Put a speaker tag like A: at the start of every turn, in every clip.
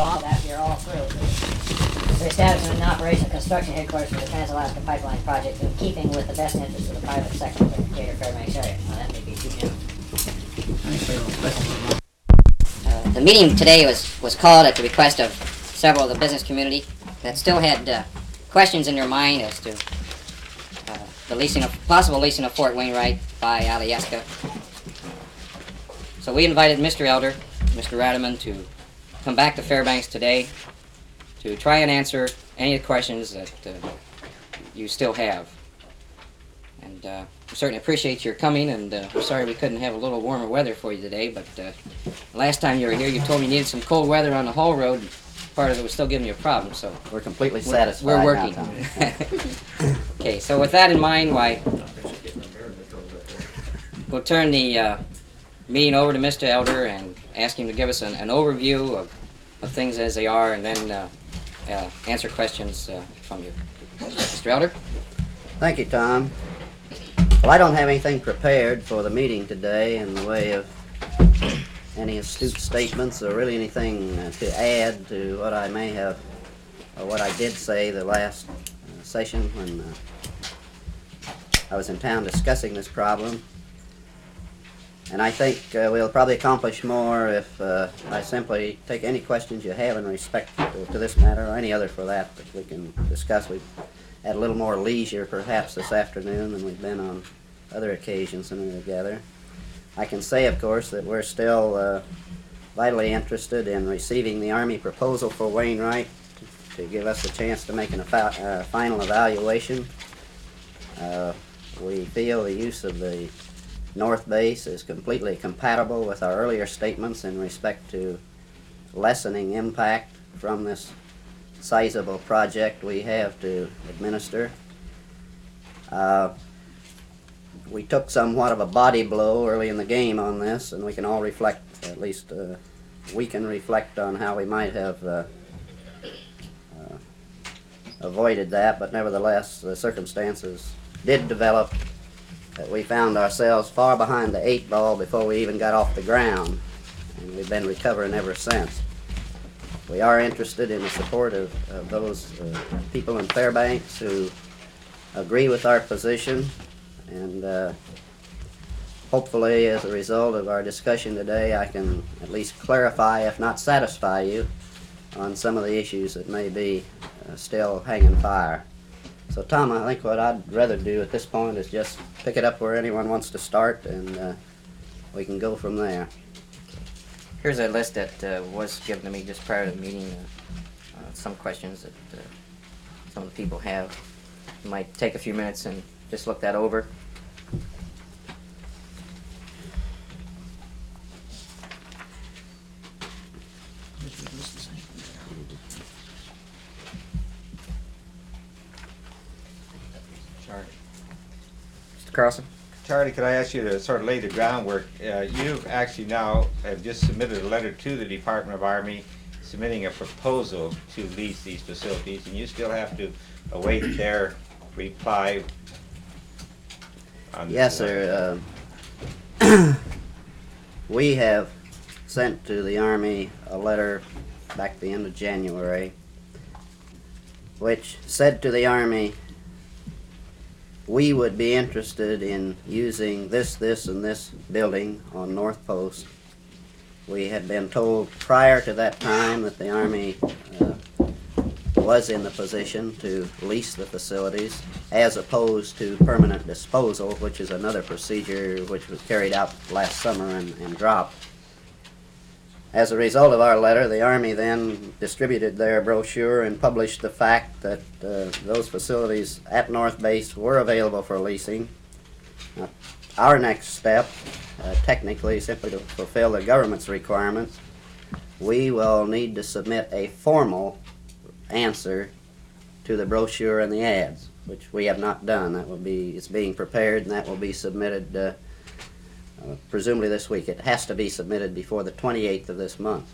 A: After you're all through. We're establishing an operational construction headquarters for the Trans-Alaska Pipeline Project in keeping with the best interests of the private sector of the Greater Fairbanks area. Now, that may be too general. The meeting today was called at the request of several of the business community that still had questions in their mind as to the possible leasing of Fort Wainwright by Alyeska. So we invited Mr. Elder, Mr. Rademan, to come back to Fairbanks today to try and answer any of the questions that you still have. And we certainly appreciate your coming, and we're sorry we couldn't have a little warmer weather for you today, but last time you were here you told me you needed some cold weather on the Hall Road. Part of it was still giving you a problem, so
B: we're completely satisfied.
A: We're working. Okay, so with that in mind, we'll turn the meeting over to Mr. Elder and ask him to give us an overview of things as they are, and then answer questions from you. Mr. Elder?
B: Thank you, Tom. Well, I don't have anything prepared for the meeting today in the way of any astute statements or really anything to add to what I may have, or what I did say the last session when I was in town discussing this problem. And I think we'll probably accomplish more if I simply take any questions you have in respect to this matter, or any other for that we can discuss. We've had a little more leisure perhaps this afternoon than we've been on other occasions when we were together. I can say, of course, that we're still vitally interested in receiving the Army proposal for Wainwright to give us a chance to make a final evaluation. We feel the use of the North Base is completely compatible with our earlier statements in respect to lessening impact from this sizable project we have to administer. We took somewhat of a body blow early in the game on this, and we can all reflect, at least we can reflect on how we might have avoided that, but nevertheless the circumstances did develop that we found ourselves far behind the 8 ball before we even got off the ground, and we've been recovering ever since. We are interested in the support of those people in Fairbanks who agree with our position, and hopefully as a result of our discussion today I can at least clarify, if not satisfy you, on some of the issues that may be still hanging fire. So Tom, I think what I'd rather do at this point is just pick it up where anyone wants to start, and we can go from there.
A: Here's a list that was given to me just prior to the meeting. Some questions that some of the people have. You might take a few minutes and just look that over. Mr. Carlson?
C: Charlie, could I ask you to sort of lay the groundwork? You actually now have just submitted a letter to the Department of Army submitting a proposal to lease these facilities, and you still have to await their reply on this.
B: Yes, sir. We have sent to the Army a letter back at the end of January which said to the Army, we would be interested in using this, and this building on North Post. We had been told prior to that time that the Army was in the position to lease the facilities as opposed to permanent disposal, which is another procedure which was carried out last summer and dropped. As a result of our letter, the Army then distributed their brochure and published the fact that those facilities at North Base were available for leasing. Our next step, technically simply to fulfill the government's requirements, we will need to submit a formal answer to the brochure and the ads, which we have not done. It's being prepared, and that will be submitted presumably this week. It has to be submitted before the 28th of this month.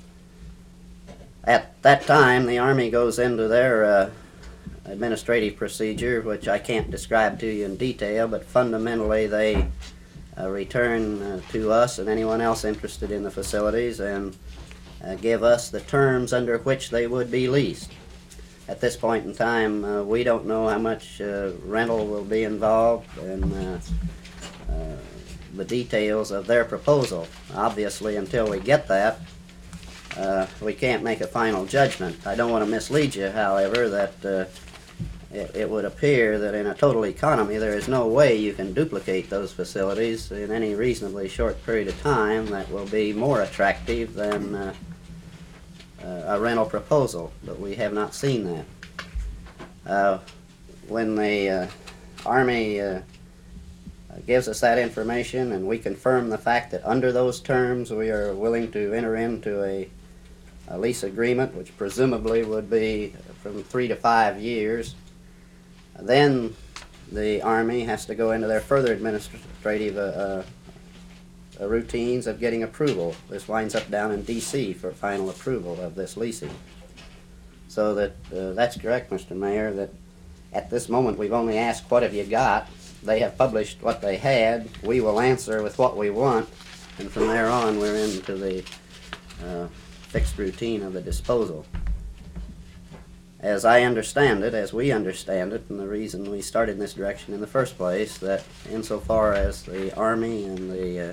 B: At that time, the Army goes into their administrative procedure, which I can't describe to you in detail, but fundamentally they return to us and anyone else interested in the facilities and give us the terms under which they would be leased. At this point in time, we don't know how much rental will be involved and the details of their proposal. Obviously, until we get that, we can't make a final judgment. I don't want to mislead you, however, that it would appear that in a total economy there is no way you can duplicate those facilities in any reasonably short period of time that will be more attractive than a rental proposal, but we have not seen that. When the Army gives us that information and we confirm the fact that under those terms we are willing to enter into a lease agreement, which presumably would be from 3 to 5 years, then the Army has to go into their further administrative routines of getting approval. This winds up down in D.C. for final approval of this leasing. So that's correct, Mr. Mayor, that at this moment we've only asked, what have you got? They have published what they had. We will answer with what we want, and from there on we're into the fixed routine of the disposal. As I understand it, as we understand it, and the reason we started in this direction in the first place, that insofar as the Army and the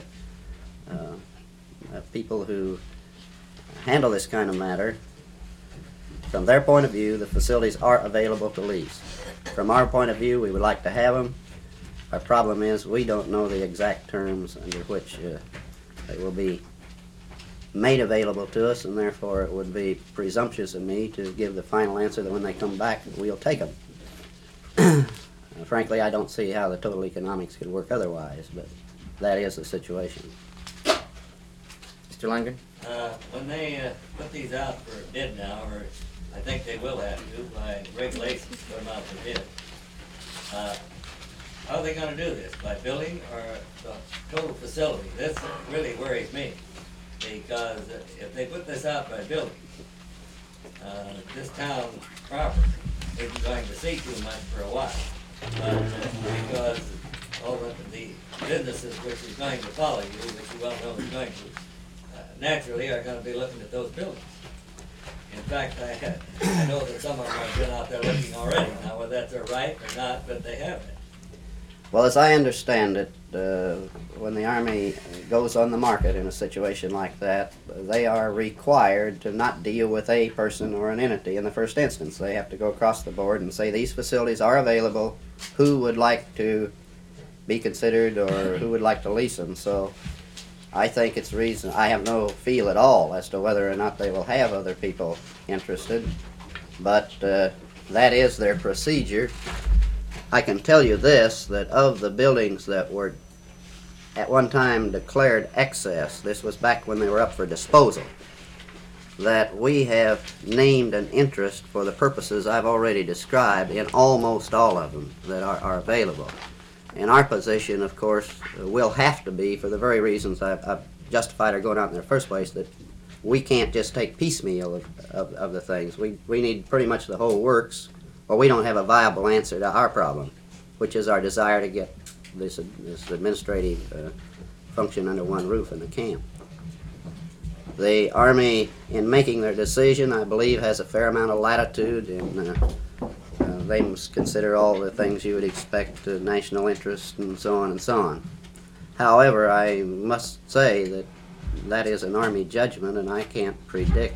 B: people who handle this kind of matter, from their point of view, the facilities are available to lease. From our point of view, we would like to have them. Our problem is we don't know the exact terms under which they will be made available to us, and therefore it would be presumptuous of me to give the final answer that when they come back, we'll take them. Frankly, I don't see how the total economics could work otherwise, but that is the situation.
A: Mr. Langren?
D: When they put these out for bid now, or I think they will have to by regulations put them out for bid, how are they going to do this? By building or the total facility? This really worries me, because if they put this out by building, this town proper isn't going to see too much for a while. But because all of the businesses which is going to follow you, which you well know is going to, naturally are going to be looking at those buildings. In fact, I know that some of them have been out there looking already. Now, whether that's right or not, but they have it.
B: Well, as I understand it, when the Army goes on the market in a situation like that, they are required to not deal with a person or an entity in the first instance. They have to go across the board and say these facilities are available, who would like to be considered or who would like to lease them. So I think it's reason. I have no feel at all as to whether or not they will have other people interested, but that is their procedure. I can tell you this, that of the buildings that were at one time declared excess, this was back when they were up for disposal, that we have named an interest for the purposes I've already described in almost all of them that are available. And our position, of course, will have to be, for the very reasons I've justified our going out in the first place, that we can't just take piecemeal of the things. We need pretty much the whole works, or we don't have a viable answer to our problem, which is our desire to get this administrative function under one roof in the camp. The Army, in making their decision, I believe, has a fair amount of latitude, and they must consider all the things you would expect, national interest and so on and so on. However, I must say that that is an Army judgment, and I can't predict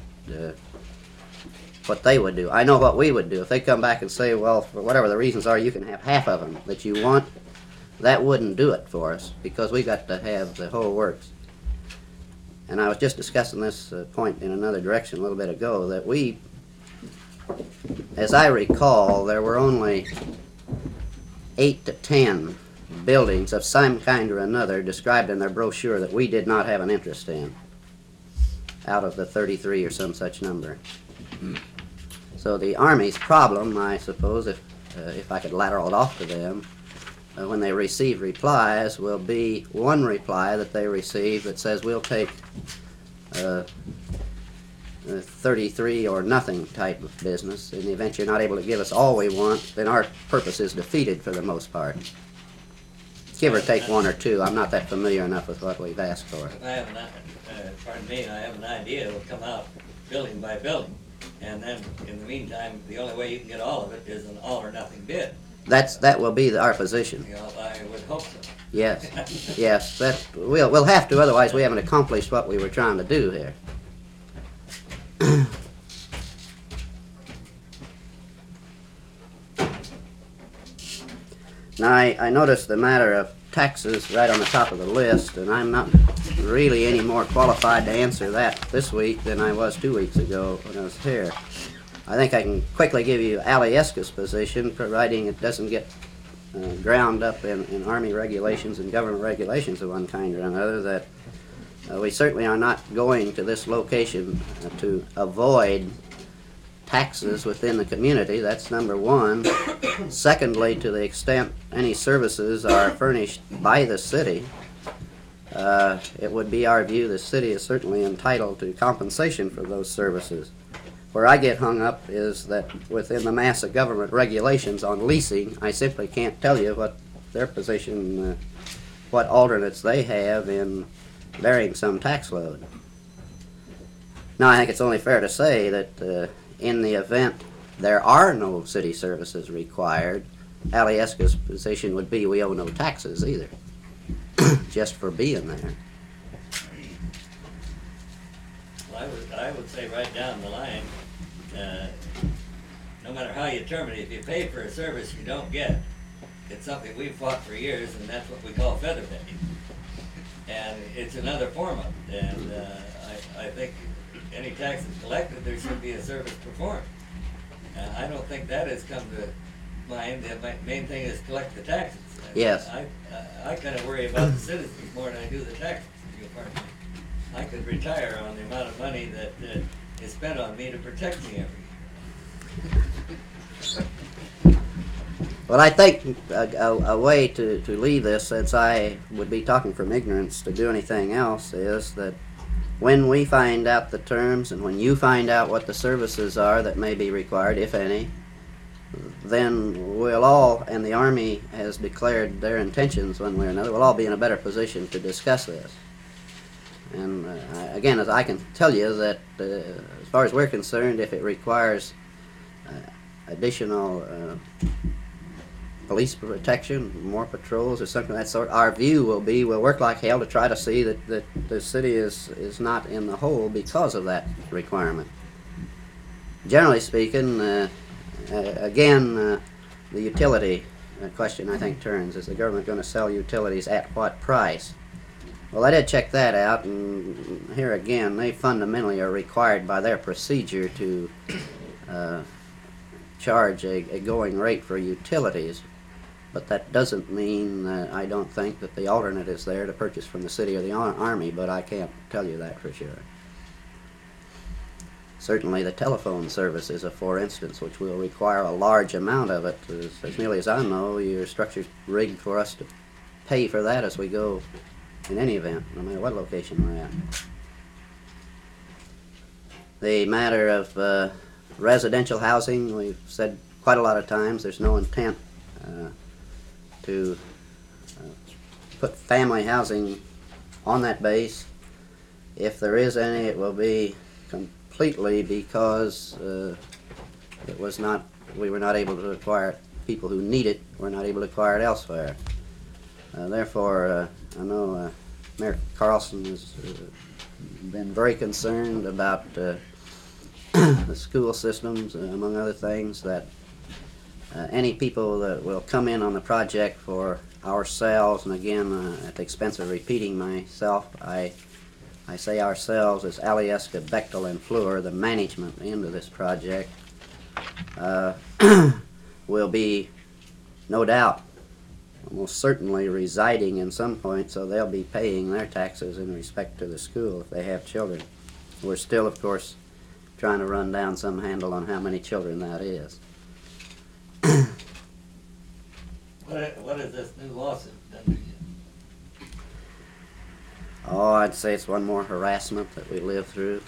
B: what they would do. I know what we would do. If they come back and say, well, for whatever the reasons are, you can have half of them that you want, that wouldn't do it for us, because we got to have the whole works. And I was just discussing this point in another direction a little bit ago, that we, as I recall, there were only 8 to 10 buildings of some kind or another described in their brochure that we did not have an interest in, out of the 33 or some such number. So the Army's problem, I suppose, if I could lateral it off to them, when they receive replies, will be one reply that they receive that says we'll take 33 or nothing type of business. In the event you're not able to give us all we want, then our purpose is defeated for the most part. Give or take 1 or 2. I'm not that familiar enough with what we've asked for.
D: If I have pardon me, I have an idea, it'll come out building by building. And then, in the meantime, the only way you can get all of it is an all or nothing bid.
B: That will be our position.
D: You know, I would hope so.
B: Yes, yes. That we'll have to. Otherwise, we haven't accomplished what we were trying to do here. Now, I noticed the matter of taxes right on the top of the list, and I'm not really any more qualified to answer that this week than I was 2 weeks ago when I was here. I think I can quickly give you Alyeska's position, providing it doesn't get ground up in Army regulations and government regulations of one kind or another, that we certainly are not going to this location to avoid taxes within the community. That's number one. Secondly, to the extent any services are furnished by the city, it would be our view the city is certainly entitled to compensation for those services. Where I get hung up is that within the mass of government regulations on leasing, I simply can't tell you what their position, what alternates they have in bearing some tax load. Now, I think it's only fair to say that in the event there are no city services required, Alyeska's position would be we owe no taxes either, just for being there.
D: Well, I would say right down the line, no matter how you term it, if you pay for a service you don't get, it's something we've fought for years, and that's what we call feather bedding. And it's another form of it, and I think any tax is collected, there should be a service performed. I don't think that has come to mind. The main thing is collect the taxes.
B: Yes.
D: I kind of worry about the citizens more than I do the taxes, if you'll pardon me. I could retire on the amount of money that is spent on me to protect me every year.
B: Well, I think a way to leave this, since I would be talking from ignorance to do anything else, is that when we find out the terms and when you find out what the services are that may be required, if any, then we'll all, and the Army has declared their intentions one way or another, we'll all be in a better position to discuss this. And again, as I can tell you that as far as we're concerned, if it requires additional police protection, more patrols or something of that sort, our view will be we'll work like hell to try to see that the city is not in the hole because of that requirement. Generally speaking, again, the utility question I think turns. Is the government going to sell utilities at what price? Well, I did check that out, and here again, they fundamentally are required by their procedure to charge a going rate for utilities. But that doesn't mean that I don't think that the alternate is there to purchase from the city or the Army, but I can't tell you that for sure. Certainly the telephone service is a for instance, which will require a large amount of it. As nearly as I know, your structure's rigged for us to pay for that as we go in any event, no matter what location we're at. The matter of residential housing, we've said quite a lot of times there's no intent to put family housing on that base. If there is any, it will be completely because it was not, we were not able to acquire people who need it, we're not able to acquire it elsewhere. Therefore, I know Mayor Carlson has been very concerned about the school systems, among other things, that any people that will come in on the project for ourselves, and again, at the expense of repeating myself, I say ourselves as Alyeska, Bechtel, and Fluor, the management end of this project, will be, no doubt, almost certainly residing in some point, so they'll be paying their taxes in respect to the school if they have children. We're still, of course, trying to run down some handle on how many children that is.
D: What is this new lawsuit done to you?
B: Oh, I'd say it's one more harassment that we live through.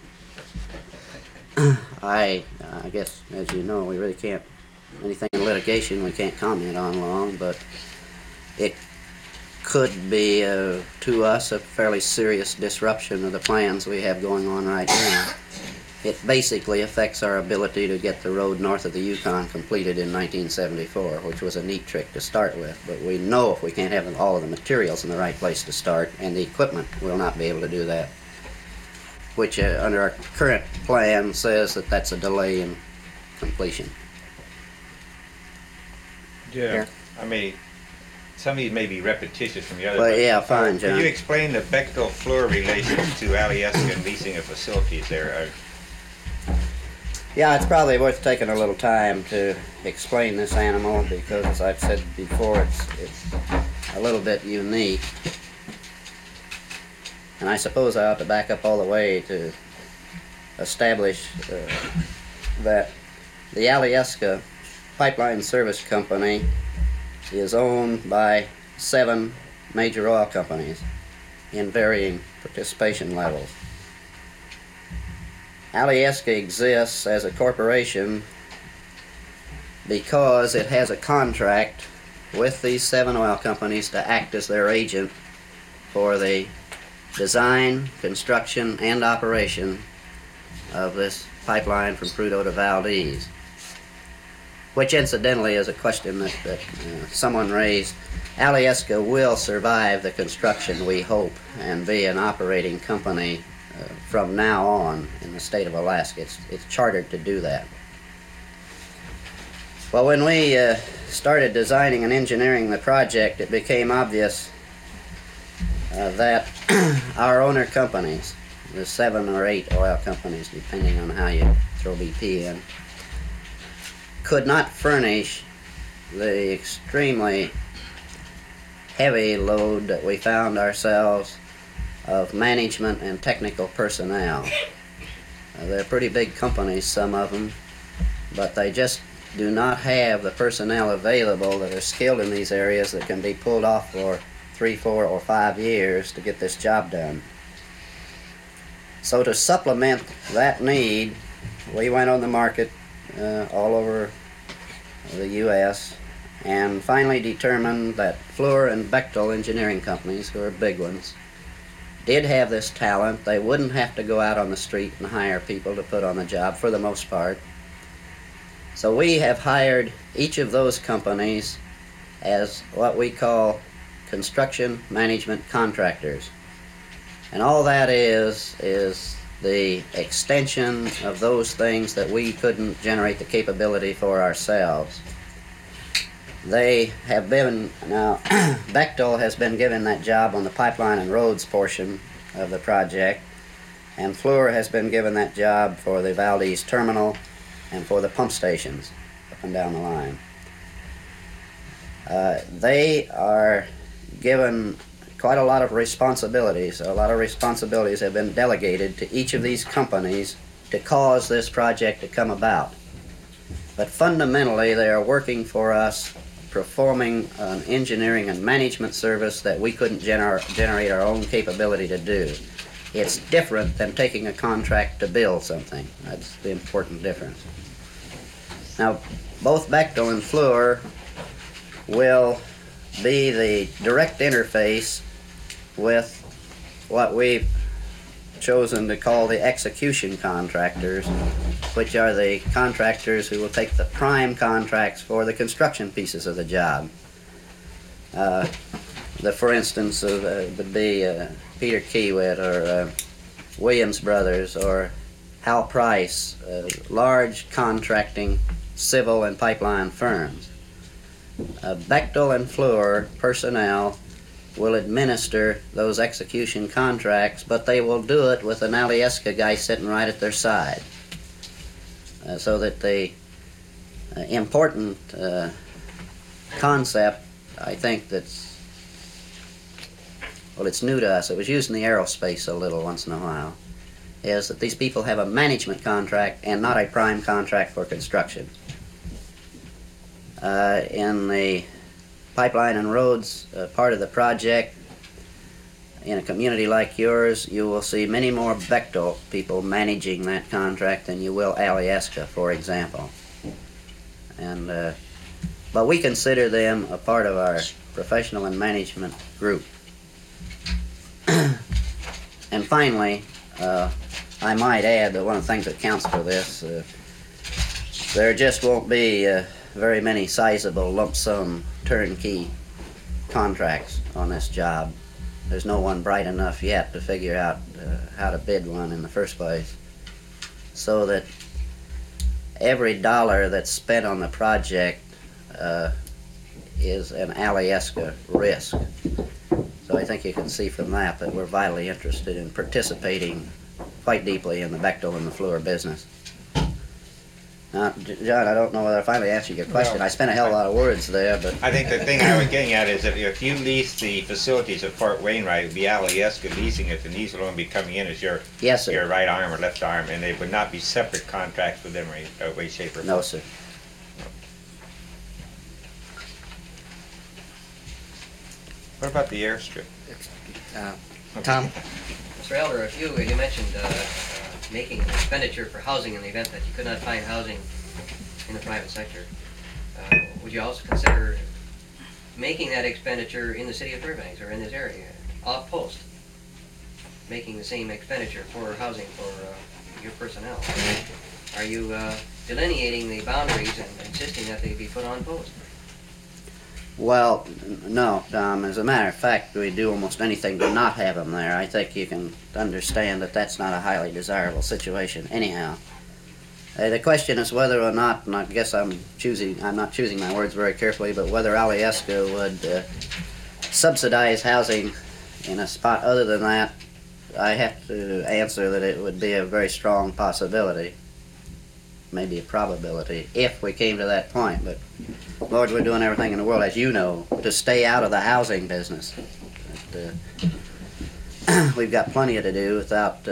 B: I guess, as you know, we really can't, anything in litigation we can't comment on long, but it could be, to us, a fairly serious disruption of the plans we have going on right now. It basically affects our ability to get the road north of the Yukon completed in 1974, which was a neat trick to start with. But we know if we can't have all of the materials in the right place to start, and the equipment will not be able to do that, which under our current plan says that that's a delay in completion.
C: Yeah.
B: Here.
C: I mean, some of these may be repetitious from the other.
B: But yeah, fine,
C: Can
B: John.
C: you explain the Bechtel-Fluor relations to Alyeska and leasing of facilities there?
B: Yeah, it's probably worth taking a little time to explain this animal because, as I've said before, it's a little bit unique. And I suppose I ought to back up all the way to establish that the Alyeska Pipeline Service Company is owned by 7 major oil companies in varying participation levels. Alyeska exists as a corporation because it has a contract with these 7 oil companies to act as their agent for the design, construction, and operation of this pipeline from Prudhoe to Valdez, which incidentally is a question that someone raised. Alyeska will survive the construction, we hope, and be an operating company from now on in the state of Alaska. It's chartered to do that. Well, when we started designing and engineering the project, it became obvious that our owner companies, the 7 or 8 oil companies, depending on how you throw BP in, could not furnish the extremely heavy load that we found ourselves of management and technical personnel. They're pretty big companies, some of them, but they just do not have the personnel available that are skilled in these areas that can be pulled off for 3, 4, or 5 years to get this job done. So to supplement that need, we went on the market all over the U.S. and finally determined that Fluor and Bechtel engineering companies, who are big ones, did have this talent. They wouldn't have to go out on the street and hire people to put on the job for the most part. So we have hired each of those companies as what we call construction management contractors. And all that is the extension of those things that we couldn't generate the capability for ourselves. They have been, now, Bechtel has been given that job on the pipeline and roads portion of the project, and Fluor has been given that job for the Valdez terminal and for the pump stations up and down the line. They are given quite a lot of responsibilities. A lot of responsibilities have been delegated to each of these companies to cause this project to come about. But fundamentally, they are working for us, performing an engineering and management service that we couldn't generate our own capability to do. It's different than taking a contract to build something. That's the important difference. Now, both Bechtel and Fluor will be the direct interface with what we've chosen to call the execution contractors, which are the contractors who will take the prime contracts for the construction pieces of the job. For instance, would be Peter Kiewit or Williams Brothers or Hal Price, large contracting civil and pipeline firms. Bechtel and Fluor personnel will administer those execution contracts, but they will do it with an Alyeska guy sitting right at their side. So that the important concept, I think that's, well, it's new to us. It was used in the aerospace a little once in a while, is that these people have a management contract and not a prime contract for construction. In the pipeline and roads part of the project, in a community like yours, you will see many more Bechtel people managing that contract than you will Alyeska, for example. And but we consider them a part of our professional and management group. And finally, I might add that one of the things that counts for this, there just won't be very many sizable lump sum turnkey contracts on this job. There's no one bright enough yet to figure out how to bid one in the first place. So that every dollar that's spent on the project is an Alyeska risk. So I think you can see from that we're vitally interested in participating quite deeply in the Bechtel and the Fluor business. Now, John, I don't know whether I finally answered your question.
C: No.
B: I spent a hell of a lot of words there, but
C: I think the thing I was getting at is that if you lease the facilities at Fort Wainwright, it would be Alyeska leasing it, and these will only be coming in as your
B: yes, sir.
C: your right arm or left arm, and they would not be separate contracts with them in any way, shape, or form.
B: No, sir.
C: What about the airstrip?
A: Tom?
E: Mr. Elder, you mentioned making an expenditure for housing in the event that you could not find housing in the private sector. Would you also consider making that expenditure in the city of Fairbanks or in this area, off post? Making the same expenditure for housing for your personnel? Are you delineating the boundaries and insisting that they be put on post?
B: Well, no, Tom. As a matter of fact, we do almost anything to not have them there. I think you can understand that that's not a highly desirable situation anyhow. The question is whether or not, and I guess I'm not choosing my words very carefully, but whether Alyeska would subsidize housing in a spot other than that. I have to answer that it would be a very strong possibility, maybe a probability, if we came to that point. But Lord, we're doing everything in the world, as you know, to stay out of the housing business. But, we've got plenty to do without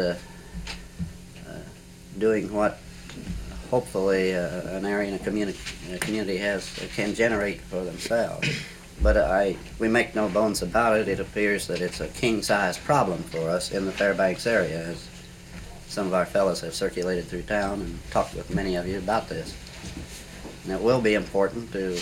B: doing what hopefully an area and a community can generate for themselves. But we make no bones about it. It appears that it's a king-size problem for us in the Fairbanks area, as some of our fellows have circulated through town and talked with many of you about this. And it will be important to,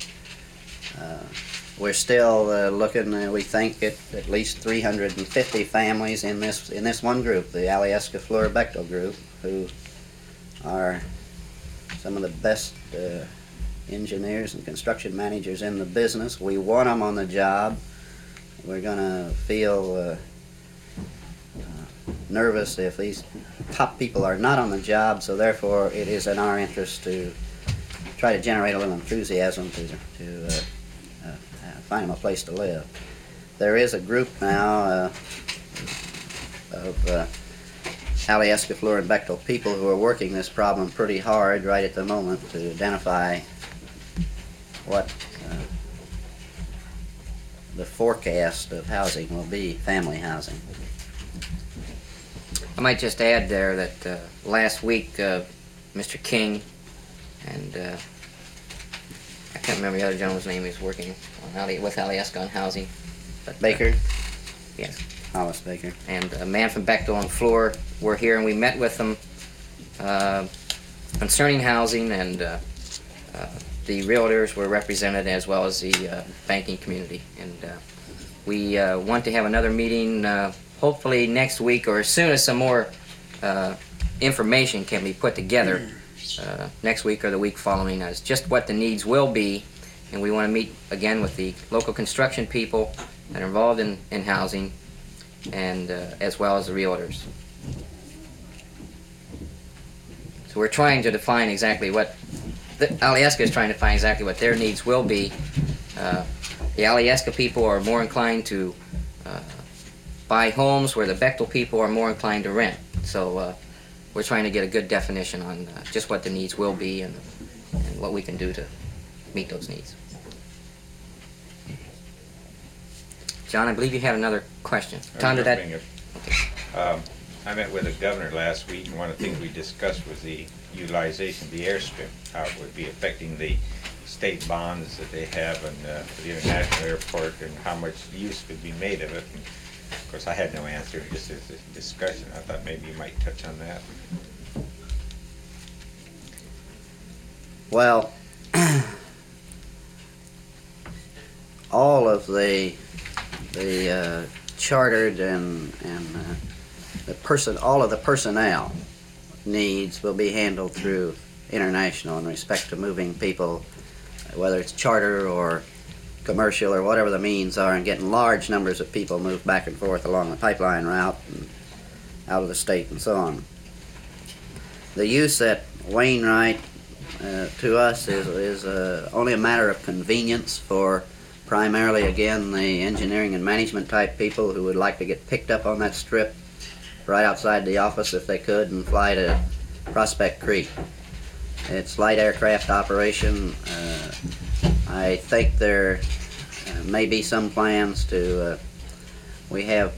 B: we're still looking, we think, at least 350 families in this one group, the Alyeska Fluor Bechtel group, who are some of the best engineers and construction managers in the business. We want them on the job. We're going to feel nervous if these top people are not on the job, so therefore it is in our interest to try to generate a little enthusiasm to find them a place to live. There is a group now of Alyeska, Fluor, and Bechtel people who are working this problem pretty hard right at the moment to identify what the forecast of housing will be, family housing.
A: I might just add there that last week Mr. King and I can't remember the other gentleman's name who's working on with Alyeska on housing. But,
B: Baker?
A: Yes.
B: Hollis Baker.
A: And a man from Bechtel and Fluor were here, and we met with them concerning housing, and the realtors were represented as well as the banking community. And we want to have another meeting hopefully next week, or as soon as some more information can be put together next week or the week following, as just what the needs will be. And we want to meet again with the local construction people that are involved in housing, and as well as the realtors. So we're trying to define exactly what Alyeska is trying to find exactly what their needs will be. The Alyeska people are more inclined to buy homes, where the Bechtel people are more inclined to rent. So we're trying to get a good definition on just what the needs will be and what we can do to meet those needs. John, I believe you had another question. Tom, did that?
C: Okay. I met with the governor last week, and one of the things we discussed was the utilization of the airstrip, how it would be affecting the state bonds that they have for the international airport, and how much use could be made of it. And of course, I had no answer, just as a discussion. I thought maybe you might touch on that.
B: Well, the chartered and all of the personnel needs will be handled through international in respect to moving people, whether it's charter or commercial or whatever the means are, and getting large numbers of people moved back and forth along the pipeline route and out of the state and so on. The use at Wainwright to us is only a matter of convenience for primarily, again, the engineering and management type people who would like to get picked up on that strip right outside the office if they could and fly to Prospect Creek. It's light aircraft operation. I think there may be some plans to, we have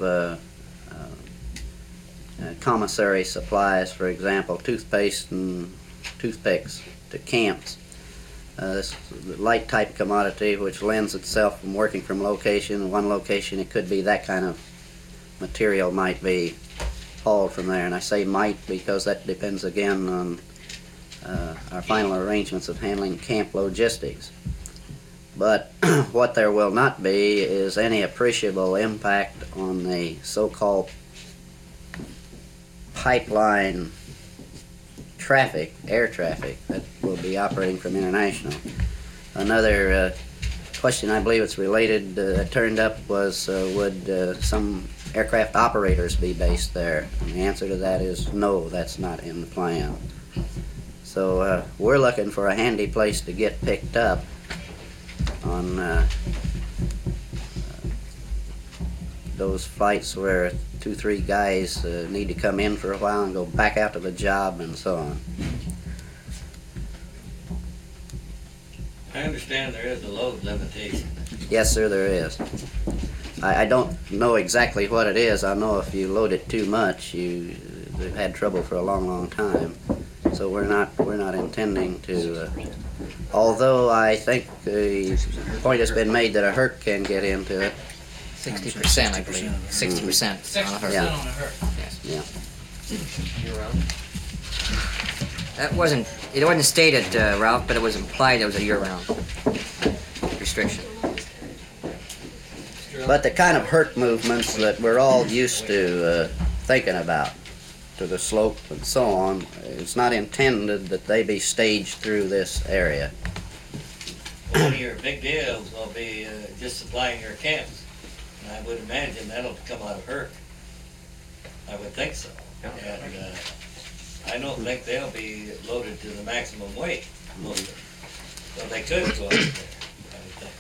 B: commissary supplies, for example, toothpaste and toothpicks to camps. This light type commodity which lends itself from working from location. One location it could be that kind of material might be hauled from there, and I say might because that depends again on our final arrangements of handling camp logistics. But what there will not be is any appreciable impact on the so-called pipeline traffic, air traffic, that will be operating from international. Another question, I believe it's related, that turned up was would some aircraft operators be based there? And the answer to that is no, that's not in the plan. So we're looking for a handy place to get picked up on those flights where 2-3 guys need to come in for a while and go back out to the job and so on.
D: I understand there is a load limitation.
B: Yes, sir, there is. I don't know exactly what it is. I know if you load it too much, they've had trouble for a long, long time. So we're not intending to. Although I think the point has been made that a Herc can get into it.
A: 60%, I believe. 60% on a Herc.
B: Yeah.
F: on a Herc.
B: Yeah.
A: Year round. That wasn't. It wasn't stated, Ralph, but it was implied there was a year-round restriction.
B: But the kind of Herc movements that we're all used to thinking about, to the slope and so on, it's not intended that they be staged through this area.
D: One of your big deals will be just supplying your camps. And I would imagine that'll come out of Herc. I would think so.
E: Yeah.
D: And I don't think they'll be loaded to the maximum weight, most of them. So they could go out there, I would think.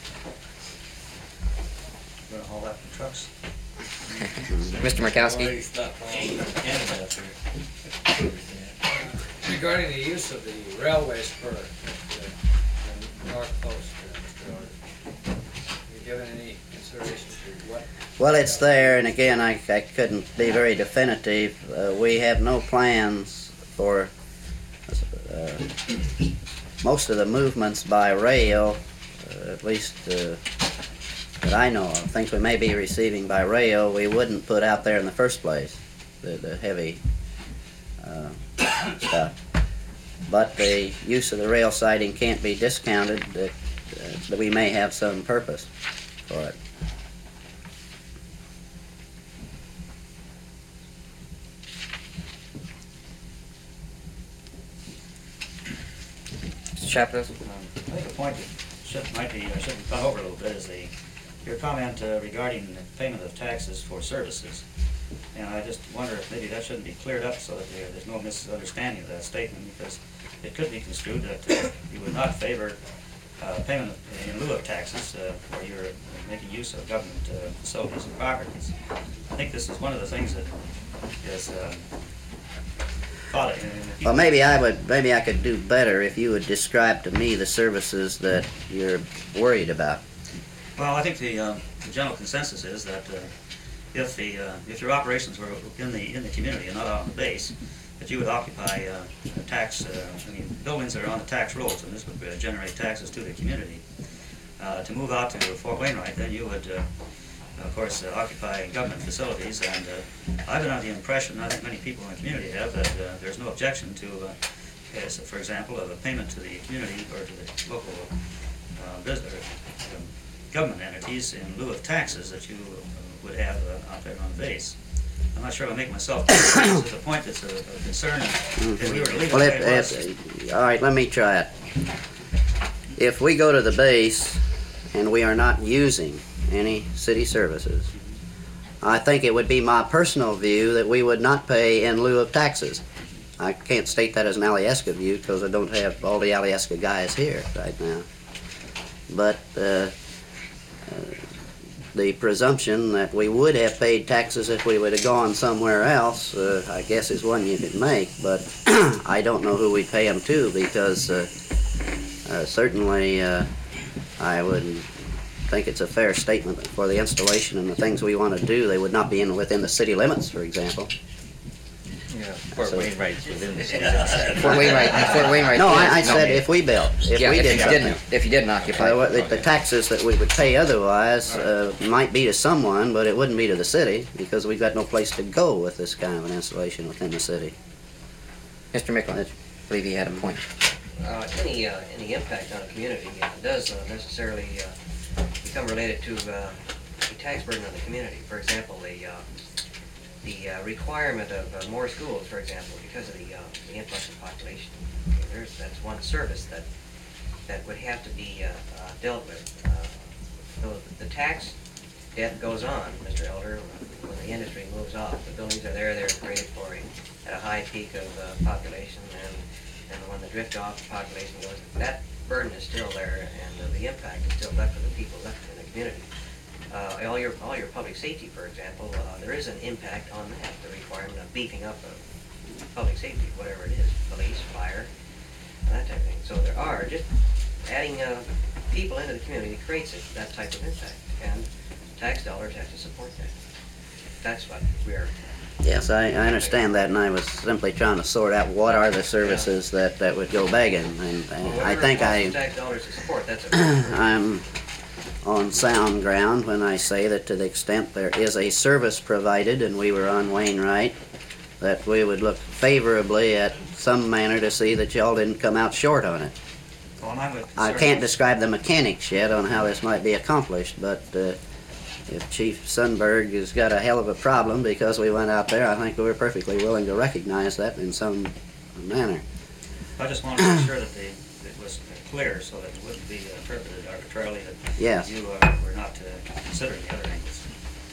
F: Gonna haul that in trucks.
A: Mr. Murkowski?
D: Already stopped all over Canada up there.
F: Regarding the use of the railway spur at the north coast, Mr. Order, have you given any consideration to what?
B: Well, it's there, and again, I couldn't be very definitive. We have no plans for most of the movements by rail, at least that I know of, things we may be receiving by rail, we wouldn't put out there in the first place, the heavy stuff. But the use of the rail siding can't be discounted, that we may have some purpose for it.
A: Mr. Chapman?
G: I think a point that should be gone over a little bit is your comment regarding the payment of taxes for services. And I just wonder if maybe that shouldn't be cleared up so that there's no misunderstanding of that statement, because it could be construed that you would not favor payment in lieu of taxes where you're making use of government facilities and properties. I think this is one of the things that is thought of.
B: Well, maybe I could do better if you would describe to me the services that you're worried about.
G: Well, I think the general consensus is that if your operations were in the community and not on the base, that you would occupy buildings that are on the tax rolls, and this would generate taxes to the community. To move out to Fort Wainwright, then you would, of course, occupy government facilities, and I've been under the impression, I think many people in the community have, that there's no objection to, for example, of a payment to the community or to the local government entities in lieu of taxes that you would have out there on base. I'm not sure if I make myself clear. This is a point that's a concern. If we were to leave
B: Well,
G: it the way it was,
B: all right, let me try it. If we go to the base and we are not using any city services, I think it would be my personal view that we would not pay in lieu of taxes. I can't state that as an Alyeska view because I don't have all the Alyeska guys here right now. But the presumption that we would have paid taxes if we would have gone somewhere else, I guess is one you could make, but I don't know who we pay them to because certainly I would think it's a fair statement that for the installation and the things we want to do, they would not be within the city limits, for example.
C: Yeah, Fort Wainwright's within the city.
A: Fort Wainwright.
B: No, I said if we built,
A: Yeah,
B: we
A: if
B: did
A: you
B: something.
A: didn't, if you didn't occupy.
B: The taxes that we would pay otherwise might be to someone, but it wouldn't be to the city because we've got no place to go with this kind of an installation within the city.
A: Mr. Micklin, I believe he had a point.
E: Any impact on a community does necessarily become related to the tax burden on the community. For example, the requirement of more schools, for example, because of the influx of population. That's one service that would have to be dealt with. So the tax debt goes on, Mr. Elder, when the industry moves off. The buildings are there, they're created for at a high peak of population, and when the drift off, the population goes. That burden is still there, and the impact is still left for the people left in the community. All your public safety, for example, there is an impact on that, the requirement of beefing up public safety, whatever it is, police, fire, that type of thing. So there are, just adding people into the community creates that type of impact, and tax dollars have to support that. That's what we're...
B: Yes, I understand that, and I was simply trying to sort out what are the services that would go begging, and I think
E: tax dollars to support, that's a...
B: I'm on sound ground when I say that to the extent there is a service provided and we were on Wainwright, that we would look favorably at some manner to see that y'all didn't come out short on it.
G: well, and I would
B: I
G: consider-
B: can't describe the mechanics yet on how this might be accomplished, but if Chief Sundberg has got a hell of a problem because we went out there, I think we're perfectly willing to recognize that in some manner.
G: I just wanted to make sure that it was clear so that it wouldn't be interpreted arbitrarily that
B: Yes.
G: you were not considering the other angles.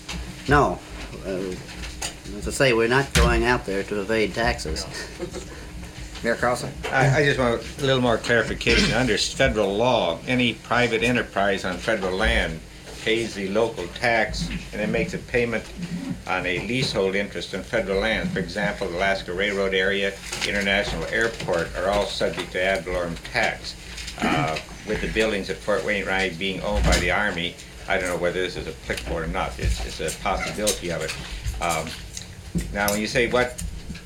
B: No, as I say, we're not going out there to evade taxes.
A: Mayor Carlson?
C: I just want a little more clarification. Under federal law, any private enterprise on federal land pays the local tax and then makes a payment on a leasehold interest in federal land. For example, the Alaska Railroad area, International Airport are all subject to ad valorem tax. With the buildings at Fort Wainwright being owned by the Army, I don't know whether this is applicable or not. It's a possibility of it. Now, when you say what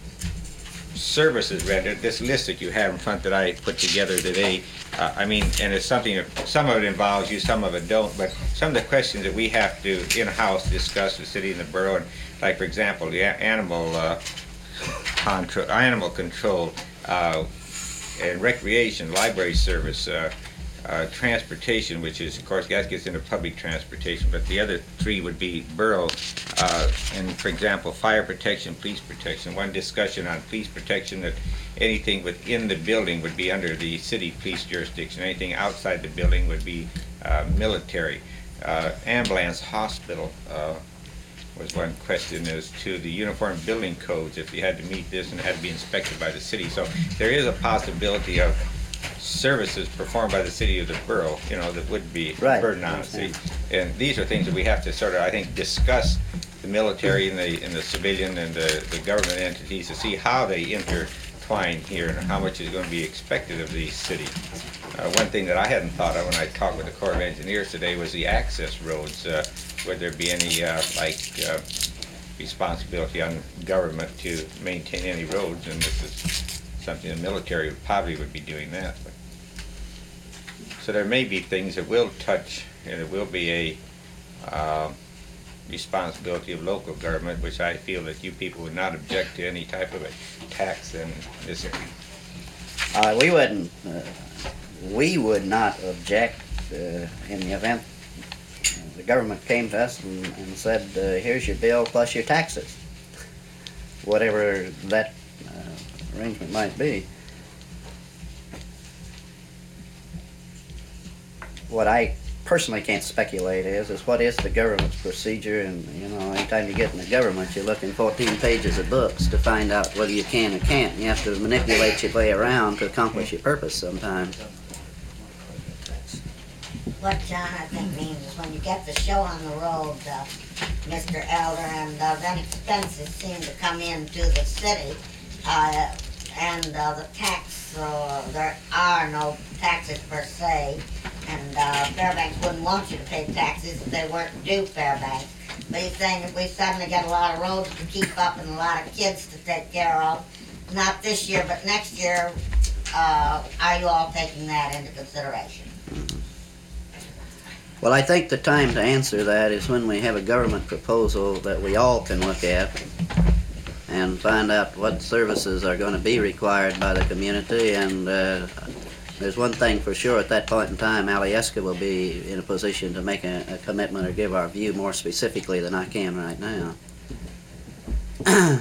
C: services rendered, this list that you have in front that I put together today, I mean, and it's something that some of it involves you, some of it don't, but some of the questions that we have to in-house discuss with the city and the borough, and like, for example, the animal control and recreation, library service, transportation, which is, of course, that gets into public transportation, but the other three would be borough, and, for example, fire protection, police protection. One discussion on police protection, that anything within the building would be under the city police jurisdiction. Anything outside the building would be military. Ambulance, hospital was one question as to the uniform building codes, if you had to meet this and it had to be inspected by the city. So there is a possibility of services performed by the city of the borough, you know, that would be a burden on the city. And these are things that we have to sort of, I think, discuss the military and the civilian and the government entities to see how they intertwine here and how much is going to be expected of the city. One thing that I hadn't thought of when I talked with the Corps of Engineers today was the access roads. Would there be any responsibility on government to maintain any roads? And this is something the military probably would be doing that. But, so there may be things that will touch, and it will be a responsibility of local government, which I feel that you people would not object to any type of a tax in this area.
B: We would not object in the event the government came to us and said, here's your bill plus your taxes, whatever that arrangement might be. What I personally can't speculate is what is the government's procedure, and you know, anytime you get in the government, you're looking 14 pages of books to find out whether you can or can't. You have to manipulate your way around to accomplish your purpose sometimes.
H: What John, I think, means is when you get the show on the road, Mr. Elder, and then expenses seem to come into the city, and the tax, there are no taxes per se, and Fairbanks wouldn't want you to pay taxes if they weren't due Fairbanks. But he's saying if we suddenly get a lot of roads to keep up and a lot of kids to take care of, not this year, but next year, are you all taking that into consideration?
B: Well, I think the time to answer that is when we have a government proposal that we all can look at and find out what services are going to be required by the community. And there's one thing for sure, at that point in time, Alyeska will be in a position to make a commitment or give our view more specifically than I can right now.
F: I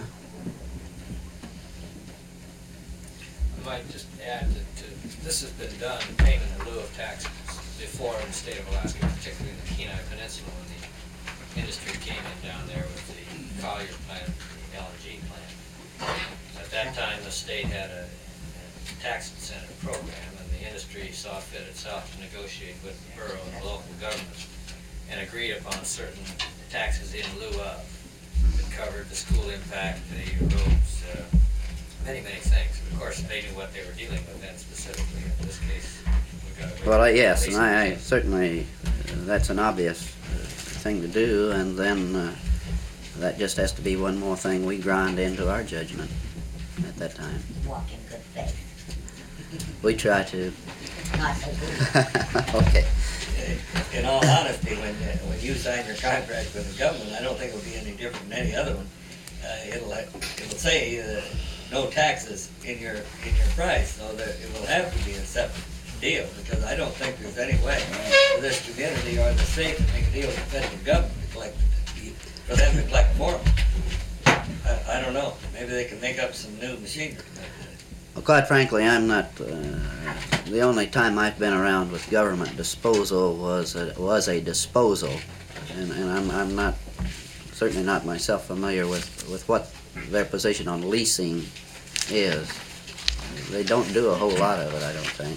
F: might just add that this has been done, payment in lieu of taxes, before in the state of Alaska, particularly in the Kenai Peninsula, when the industry came in down there with the Collier plant, the LNG plant. At that time, the state had a tax incentive program, and the industry saw fit itself to negotiate with the borough and the local government and agreed upon certain taxes in lieu of. It covered the school impact, the roads, many, many things. Of course, they knew what they were dealing with then specifically. In this case, we've got to...
B: Well, yes, and I certainly, that's an obvious thing to do, and then that just has to be one more thing we grind into our judgment at that time.
H: Walk in good faith.
B: We try to.
H: Not so good.
B: Okay.
D: In all honesty, when you sign your contract with the government, I don't think it'll be any different than any other one. It'll say no taxes in your price, so that it will have to be a separate deal, because I don't think there's any way for this community or the state to make a deal with the federal government to collect, for them to collect for them. I don't know. Maybe they can make up some new machinery.
B: Well, quite frankly, I'm not. The only time I've been around with government disposal was a disposal, and I'm not, certainly not myself, familiar with what their position on leasing is. They don't do a whole lot of it, I don't think.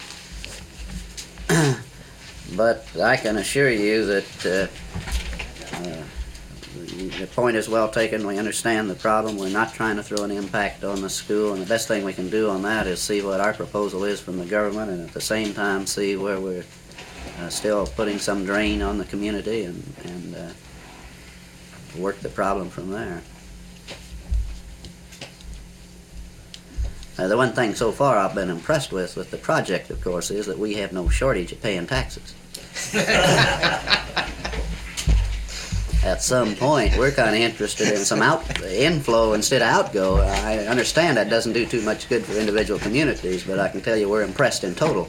B: But I can assure you that the point is well taken. We understand the problem. We're not trying to throw an impact on the school, and the best thing we can do on that is see what our proposal is from the government, and at the same time see where we're still putting some drain on the community, and work the problem from there. The one thing so far I've been impressed with the project, of course, is that we have no shortage of paying taxes. At some point, we're kind of interested in some inflow instead of outgo. I understand that doesn't do too much good for individual communities, but I can tell you we're impressed in total.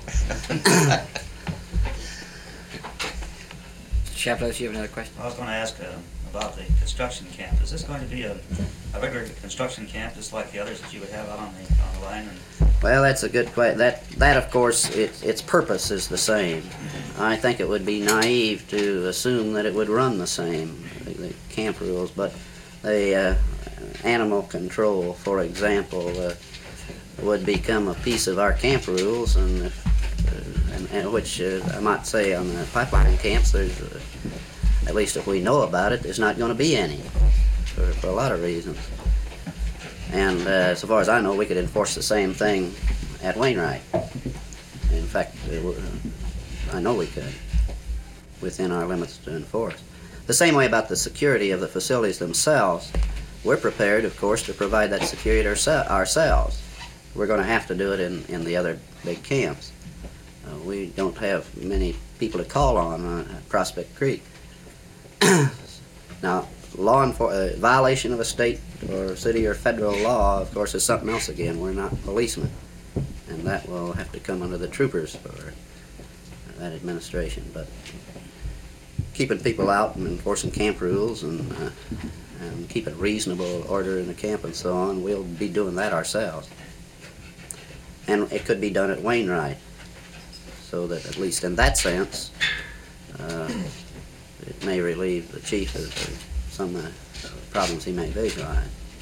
A: Chaplos, you have another question?
G: I was going to ask about the construction camp. Is this going to be a regular construction camp, just like the others that you would have out on the line?
B: Well, that's a good question. That of course, its purpose is the same. I think it would be naive to assume that it would run the same, the camp rules, but the animal control, for example, would become a piece of our camp rules, and which I might say on the pipeline camps, there's, at least if we know about it, there's not going to be any, for a lot of reasons. And so far as I know, we could enforce the same thing at Wainwright. In fact, I know we could, within our limits to enforce. The same way about the security of the facilities themselves. We're prepared, of course, to provide that security ourselves. We're going to have to do it in the other big camps. We don't have many people to call on at Prospect Creek. Now, violation of a state or city or federal law, of course, is something else again. We're not policemen, and that will have to come under the troopers for that administration. But keeping people out and enforcing camp rules and keeping reasonable order in the camp and so on, we'll be doing that ourselves. And it could be done at Wainwright, so that at least in that sense, it may relieve the chief of some problems he may face on.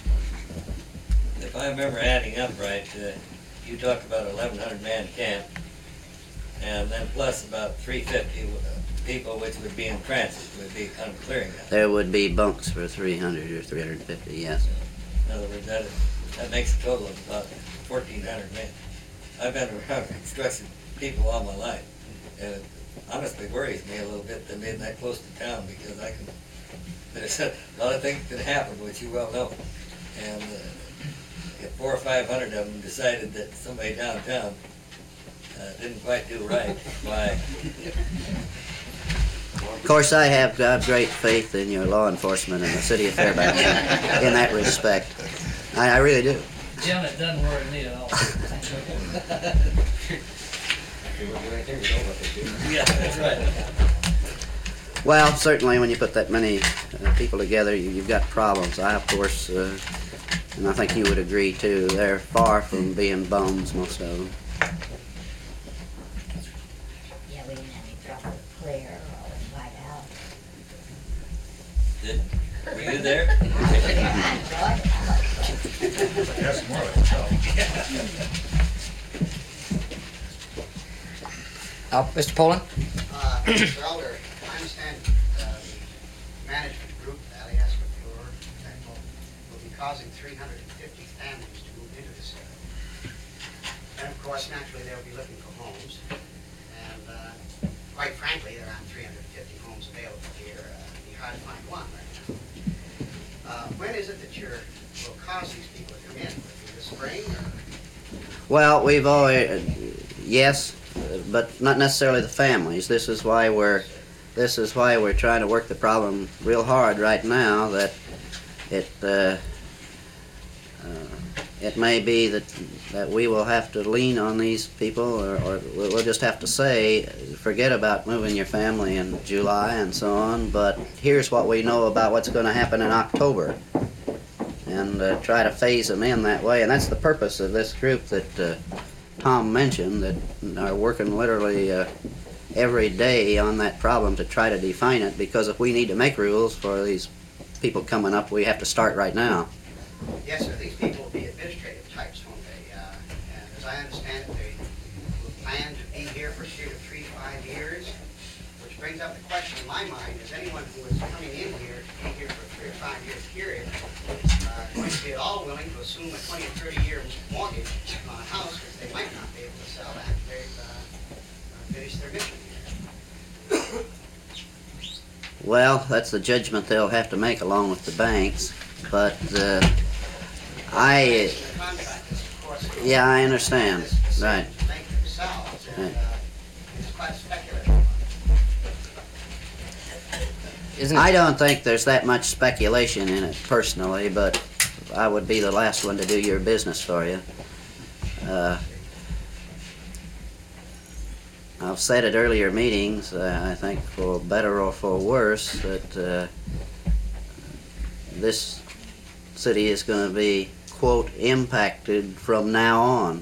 D: If I remember adding up right, you talked about 1,100 man camp, and then plus about 350 people, which would be in transit, would be kind of clearing that.
B: There would be bunks for 300 or 350, yes.
D: In other words, that makes a total of about 1,400 men. I've been around construction people all my life, and it honestly worries me a little bit that being that close to town, because there's a lot of things can happen, which you well know. And if 400 or 500 of them decided that somebody downtown didn't quite do right, why?
B: Of course, I have great faith in your law enforcement in the city of Fairbanks in that respect. I really do.
F: Jim, it doesn't worry me at all. Yeah, that's right.
B: Well, certainly when you put that many people together, you've got problems. I, of course, and I think you would agree too, they're far from being bums, most of them.
H: Yeah, we didn't have any trouble with clear or with white out.
D: Were you there?
G: That's more like itself.
A: Mr. Poland?
I: Mr. Elder, I understand the management group, Alyeska Fleur, that will be causing 350 families to move into this area. And of course, naturally, they'll be looking for homes. And quite frankly, there aren't 350 homes available here. It'd be hard to find one right now. When is it that will cause these people to come in? Will it be this spring or?
B: Well, we've always, yes, but not necessarily the families. This is why we're trying to work the problem real hard right now. That it may be that we will have to lean on these people, or we'll just have to say, forget about moving your family in July and so on. But here's what we know about what's going to happen in October, and try to phase them in that way. And that's the purpose of this group that Tom mentioned, that are working literally every day on that problem to try to define it, because if we need to make rules for these people coming up, we have to start right now.
I: Yes, sir. These people will be administrative types, won't they? And as I understand it, they will plan to be here for a period of 3 to 5 years, which brings up the question in my mind, is anyone who is coming in here to be here for a 3 or 5 year period going to be at all willing to assume a 20 or 30 year mortgage on a house which they might not be able to sell after they've finished their mission here?
B: Well, that's the judgment they'll have to make along with the banks, but
I: The contractors, of course,
B: yeah, I understand. Right.
I: make themselves, and
B: Right.
I: it's quite speculative.
B: I don't think there's that much speculation in it personally, but I would be the last one to do your business for you. I've said at earlier meetings, I think for better or for worse, that this city is going to be, quote, impacted from now on.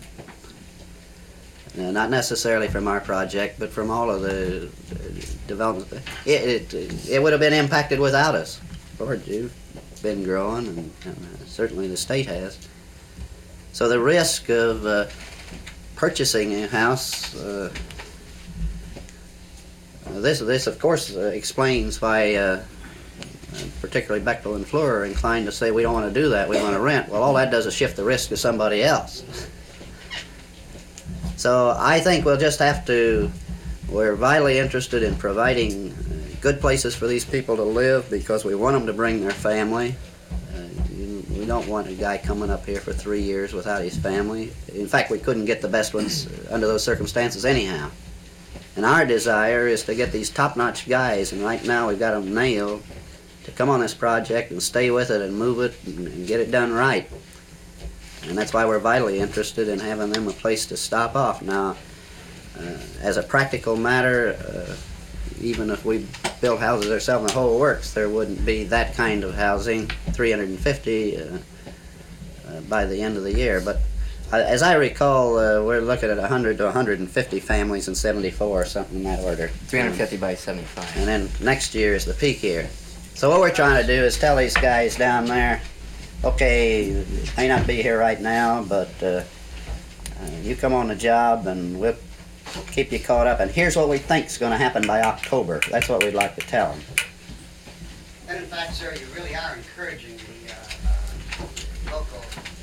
B: Not necessarily from our project, but from all of the development. It would have been impacted without us. Lord, you've been growing, and certainly the state has. So the risk of purchasing a house, this of course explains why particularly Bechtel and Fleur are inclined to say we don't want to do that, we want to rent. Well, all that does is shift the risk to somebody else. So I think we'll just have to, we're vitally interested in providing good places for these people to live because we want them to bring their family. We don't want a guy coming up here for 3 years without his family. In fact, we couldn't get the best ones under those circumstances anyhow. And our desire is to get these top-notch guys, and right now we've got them nailed, to come on this project and stay with it and move it and get it done right. And that's why we're vitally interested in having them a place to stop off. Now, as a practical matter, even if we build houses ourselves in the whole works, there wouldn't be that kind of housing, 350 by the end of the year. But as I recall, we're looking at 100 to 150 families in 74, something in that order.
A: 350 by 75.
B: And then next year is the peak year. So what we're trying to do is tell these guys down there, okay, may not be here right now, but you come on the job and we'll keep you caught up. And here's what we think is going to happen by October. That's what we'd like to tell them.
I: And in fact, sir, you really are encouraging the local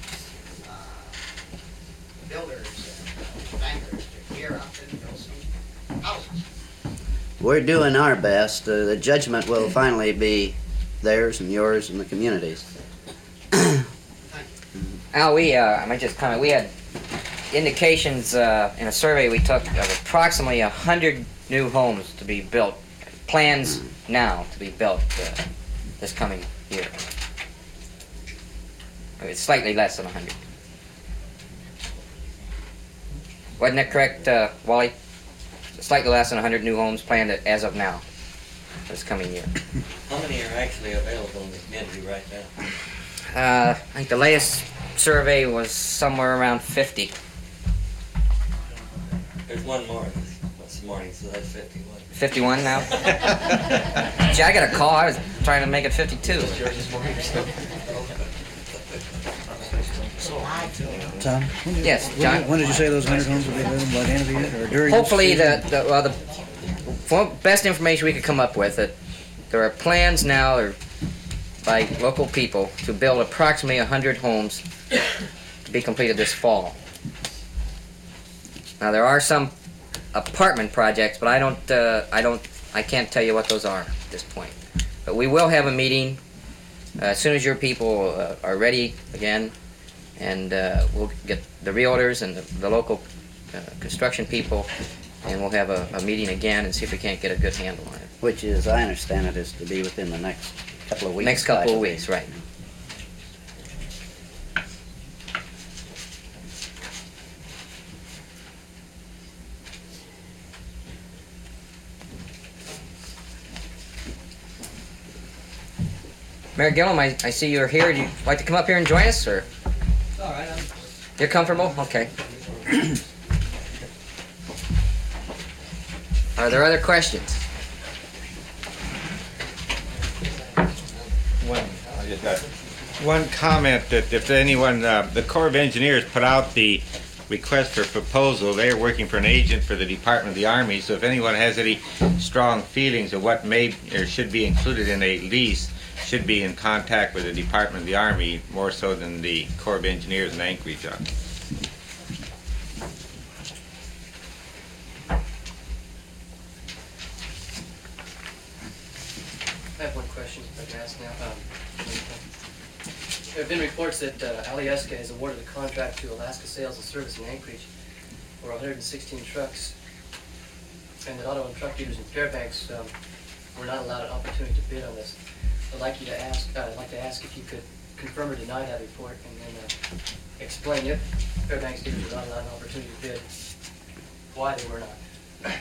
I: builders and bankers to gear up and build some houses.
B: We're doing our best. The judgment will finally be theirs and yours and the community's.
A: Al, I might just comment, we had indications in a survey we took of approximately 100 new homes to be built, plans now to be built this coming year. It's slightly less than 100. Wasn't that correct, Wally? Slightly less than 100 new homes planned as of now, this coming year.
D: How many are actually available in the community right now?
A: I think the latest survey was somewhere around 50.
D: There's one more this morning, so that's 51.
A: 51 now? Gee, I got a call. I was trying to make it 52.
J: Tom?
A: Yes, John?
J: When did you say those 100 homes will be available by the end of the year, or during?
A: Hopefully,
J: this season?
A: the best information we could come up with, that there are plans now by local people to build approximately 100 homes to be completed this fall. Now there are some apartment projects, but I can't tell you what those are at this point. But we will have a meeting as soon as your people are ready again, and we'll get the realtors and the local construction people, and we'll have a meeting again and see if we can't get a good handle on it.
B: Which is, I understand it, is to be within the next couple of weeks.
A: Next couple of weeks, right. Mayor Gillum, I see you're here. Would you like to come up here and join us, or?
F: All right,
A: You're comfortable? Okay. Are there other questions?
C: I just got one comment that if anyone, the Corps of Engineers put out the request for proposal. They're working for an agent for the Department of the Army, so if anyone has any strong feelings of what may or should be included in a lease, should be in contact with the Department of the Army more so than the Corps of Engineers in Anchorage.
E: I have one question if I can ask now. There have been reports that Alyeska has awarded a contract to Alaska Sales and Service in Anchorage for 116 trucks, and that auto and truck dealers in Fairbanks were not allowed an opportunity to bid on this. I'd like to ask if you could confirm or deny that report, and then explain if Fairbanks dealers were not allowed an opportunity to bid, why they were not.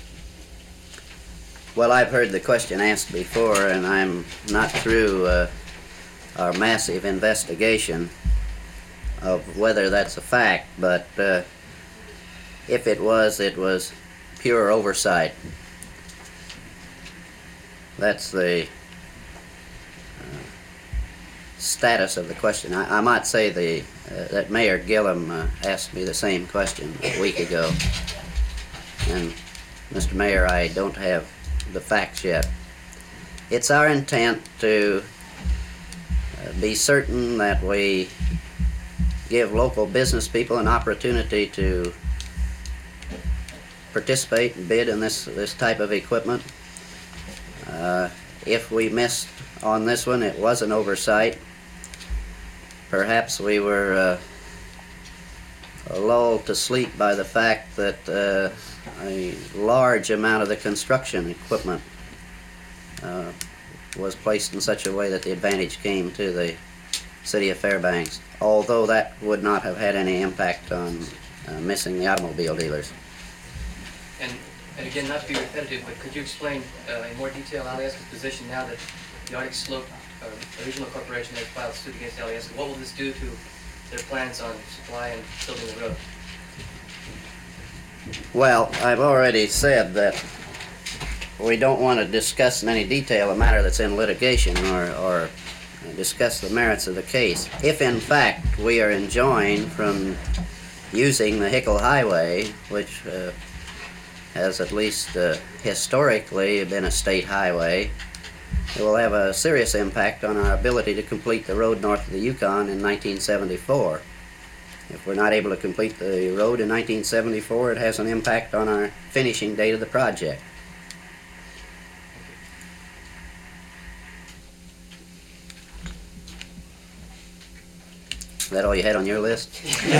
B: Well, I've heard the question asked before, and I'm not through our massive investigation of whether that's a fact, but if it was pure oversight. That's the status of the question. I might say that Mayor Gillum asked me the same question a week ago, and Mr. Mayor, I don't have the facts yet. It's our intent to be certain that we give local business people an opportunity to participate and bid in this type of equipment. If we missed on this one, it was an oversight. Perhaps we were lulled to sleep by the fact that a large amount of the construction equipment was placed in such a way that the advantage came to the city of Fairbanks, although that would not have had any impact on missing the automobile dealers.
E: And And again, not to be repetitive, but could you explain in more detail Alyeska's position now that the Arctic Slope Regional Corporation has filed suit against Alyeska? What will this do to their plans on supply and building the road?
B: Well, I've already said that we don't want to discuss in any detail a matter that's in litigation or discuss the merits of the case. If in fact we are enjoined from using the Hickle Highway, which has at least historically been a state highway, it will have a serious impact on our ability to complete the road north of the Yukon in 1974. If we're not able to complete the road in 1974, it has an impact on our finishing date of the project. Is that all you had on your list?
C: You're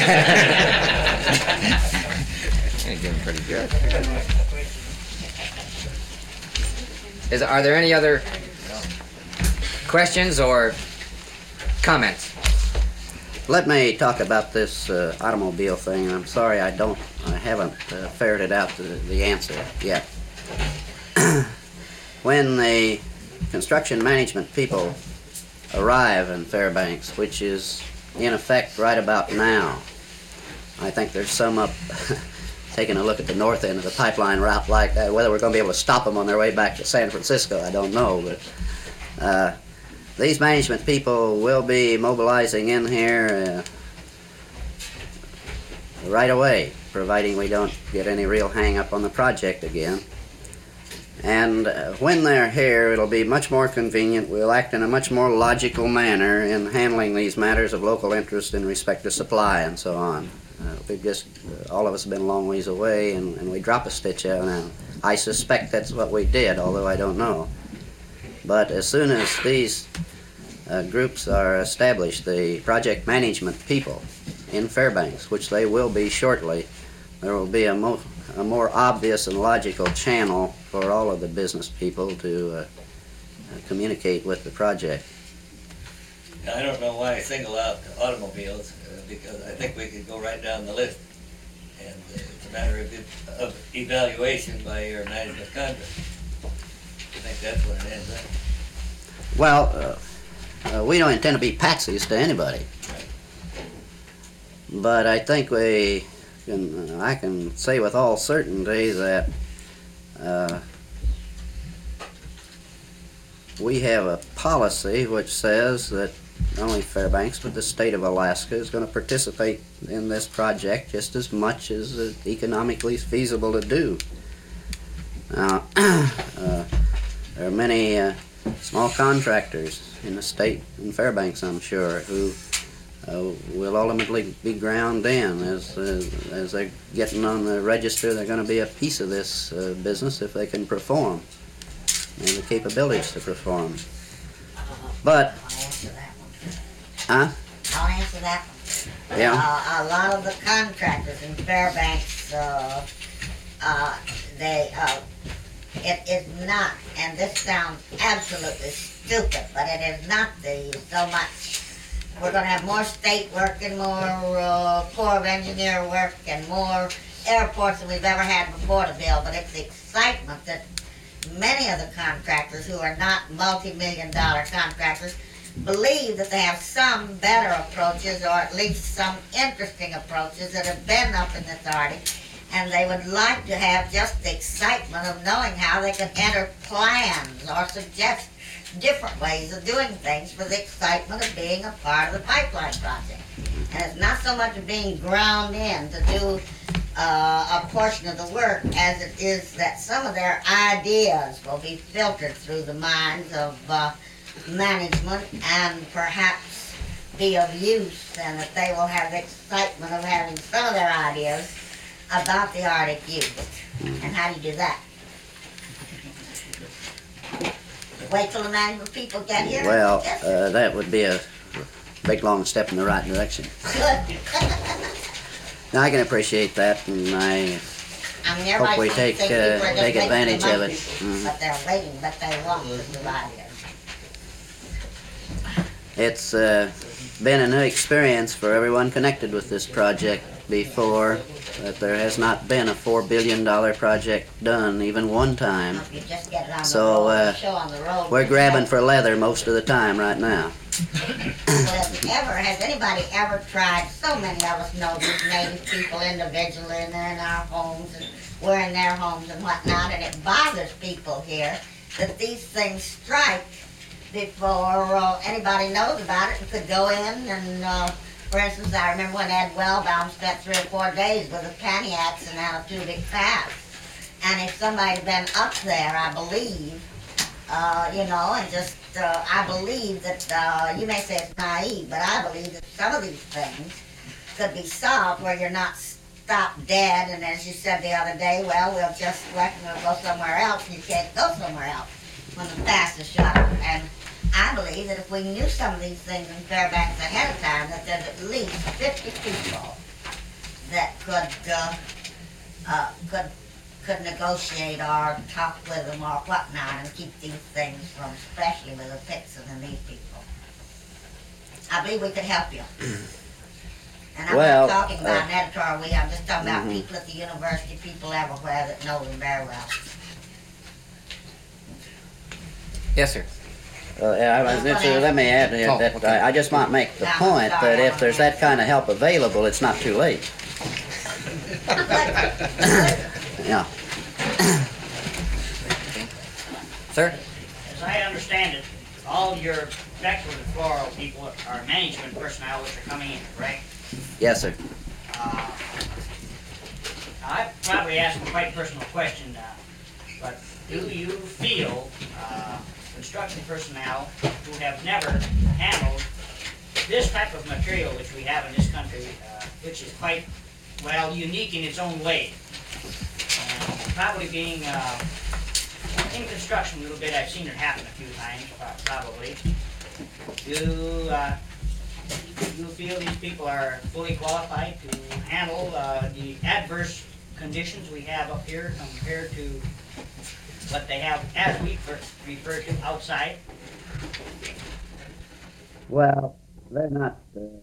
C: doing pretty good.
A: Are there any other questions or comments?
B: Let me talk about this automobile thing. I'm sorry I haven't ferreted out the answer yet. When the construction management people arrive in Fairbanks, which is in effect right about now, I think there's some up taking a look at the north end of the pipeline route like that. Whether we're going to be able to stop them on their way back to San Francisco, I don't know, but these management people will be mobilizing in here right away, providing we don't get any real hang-up on the project again. And when they're here, it'll be much more convenient. We'll act in a much more logical manner in handling these matters of local interest in respect to supply and so on. We've just, all of us have been a long ways away, and we drop a stitch out now. I suspect that's what we did, although I don't know. But as soon as these groups are established, the project management people in Fairbanks, which they will be shortly, there will be a more obvious and logical channel for all of the business people to communicate with the project.
D: I don't know why I single out automobiles, because I think we could go right down the list. And it's a matter of evaluation by your management contract. I think that's what it ends up.
B: Well, we don't intend to be patsies to anybody. But I think I can say with all certainty that we have a policy which says that not only Fairbanks but the state of Alaska is going to participate in this project just as much as it's economically feasible to do. Now, there are many small contractors in the state, in Fairbanks I'm sure, who will ultimately be ground in as they're getting on the register. They're going to be a piece of this business if they can perform and the capabilities to perform. But
H: I'll answer that one.
B: Yeah.
H: A lot of the contractors in Fairbanks, it is not, and this sounds absolutely stupid, but it is not so much. We're going to have more state work and more Corps of Engineer work and more airports than we've ever had before to build, but it's the excitement that many of the contractors who are not multi-million-dollar contractors believe that they have some better approaches, or at least some interesting approaches that have been up in this Arctic, and they would like to have just the excitement of knowing how they can enter plans or suggest different ways of doing things for the excitement of being a part of the pipeline project. And it's not so much of being ground in to do a portion of the work as it is that some of their ideas will be filtered through the minds of management and perhaps be of use, and that they will have the excitement of having some of their ideas about the Arctic used. And how do you do that? Wait till the management people get here?
B: Well, that would be a big long step in the right direction.
H: Good.
B: Now, I can appreciate that, and I
H: mean,
B: hope
H: everybody
B: we
H: seems
B: take
H: to think people are just waiting
B: advantage
H: for
B: of it.
H: money, but they're waiting, but they won't, is the idea.
B: It's been a new experience for everyone connected with this project before, that there has not been a $4 billion project done even one time.
H: If you just get it on the
B: So,
H: road, show on the road.
B: We're grabbing for leather most of the time right now.
H: Well, has anybody ever tried, so many of us know these native people individually, and they're in our homes, and we're in their homes and whatnot, and it bothers people here that these things strike before anybody knows about it and could go in and, for instance, I remember when Ed Wellbaum spent 3 or 4 days with a panny accident out of Tubic Pass. And if somebody had been up there, I believe, and just, I believe that, you may say it's naive, but I believe that some of these things could be solved where you're not stopped dead, and as you said the other day, well, we'll just we'll go somewhere else, and you can't go somewhere else when the pass is shut off. And I believe that if we knew some of these things in Fairbanks ahead of time, that there's at least 50 people that could negotiate or talk with them or whatnot and keep these things from, especially with the Pixon and these people. I believe we could help you. And I'm
B: Well,
H: not talking about an editorial we have, I'm just talking about people at the university, people everywhere that know them very well.
A: Yes, sir.
B: Let me add here
A: Oh,
B: that
A: okay.
B: I just might make the
H: I'm
B: point
H: sorry,
B: that if there's that kind of help available, it's not too late. Yeah.
A: Sir?
K: As I understand it, all your Beckwood and Floral people are management personnel which are coming in, correct?
B: Yes, sir.
K: I probably asked a quite personal question, but do you feel construction personnel who have never handled this type of material which we have in this country, which is quite, well, unique in its own way, probably being in construction a little bit, I've seen it happen a few times, probably. Do you feel these people are fully qualified to handle the adverse conditions we have up here compared to what they have, as we refer to, outside?
B: Well, they're not in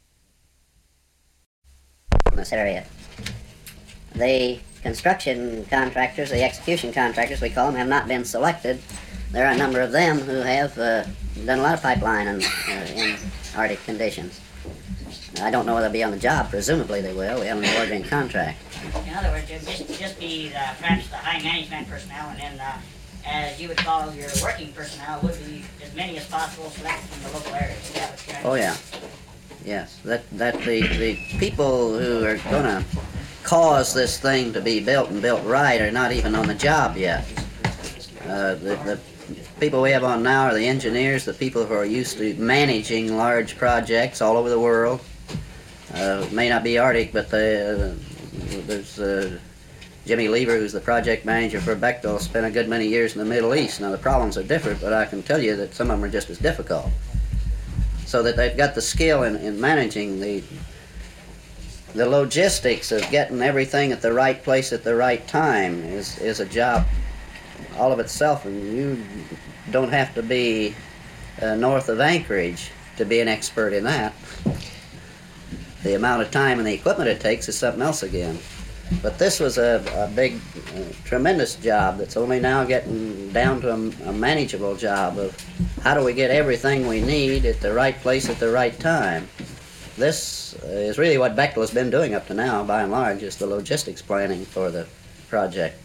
B: this area. The construction contractors, the execution contractors, we call them, have not been selected. There are a number of them who have done a lot of pipeline in Arctic conditions. I don't know whether they'll be on the job. Presumably they will. We have an awarding contract.
K: In other words, there'd just be perhaps the high management personnel, and then, as you would call your working personnel, would be as many as possible selected from the local area. Is that what you're
B: Oh yeah, yes. That the people who are going to cause this thing to be built and built right are not even on the job yet. The people we have on now are the engineers, the people who are used to managing large projects all over the world. May not be Arctic, but there's Jimmy Lever, who's the project manager for Bechtel, spent a good many years in the Middle East. Now the problems are different, but I can tell you that some of them are just as difficult. So that they've got the skill in managing the logistics of getting everything at the right place at the right time is a job all of itself, and you don't have to be north of Anchorage to be an expert in that. The amount of time and the equipment it takes is something else again. But this was a big, tremendous job that's only now getting down to a manageable job of how do we get everything we need at the right place at the right time. This is really what Bechtel has been doing up to now, by and large, is the logistics planning for the project.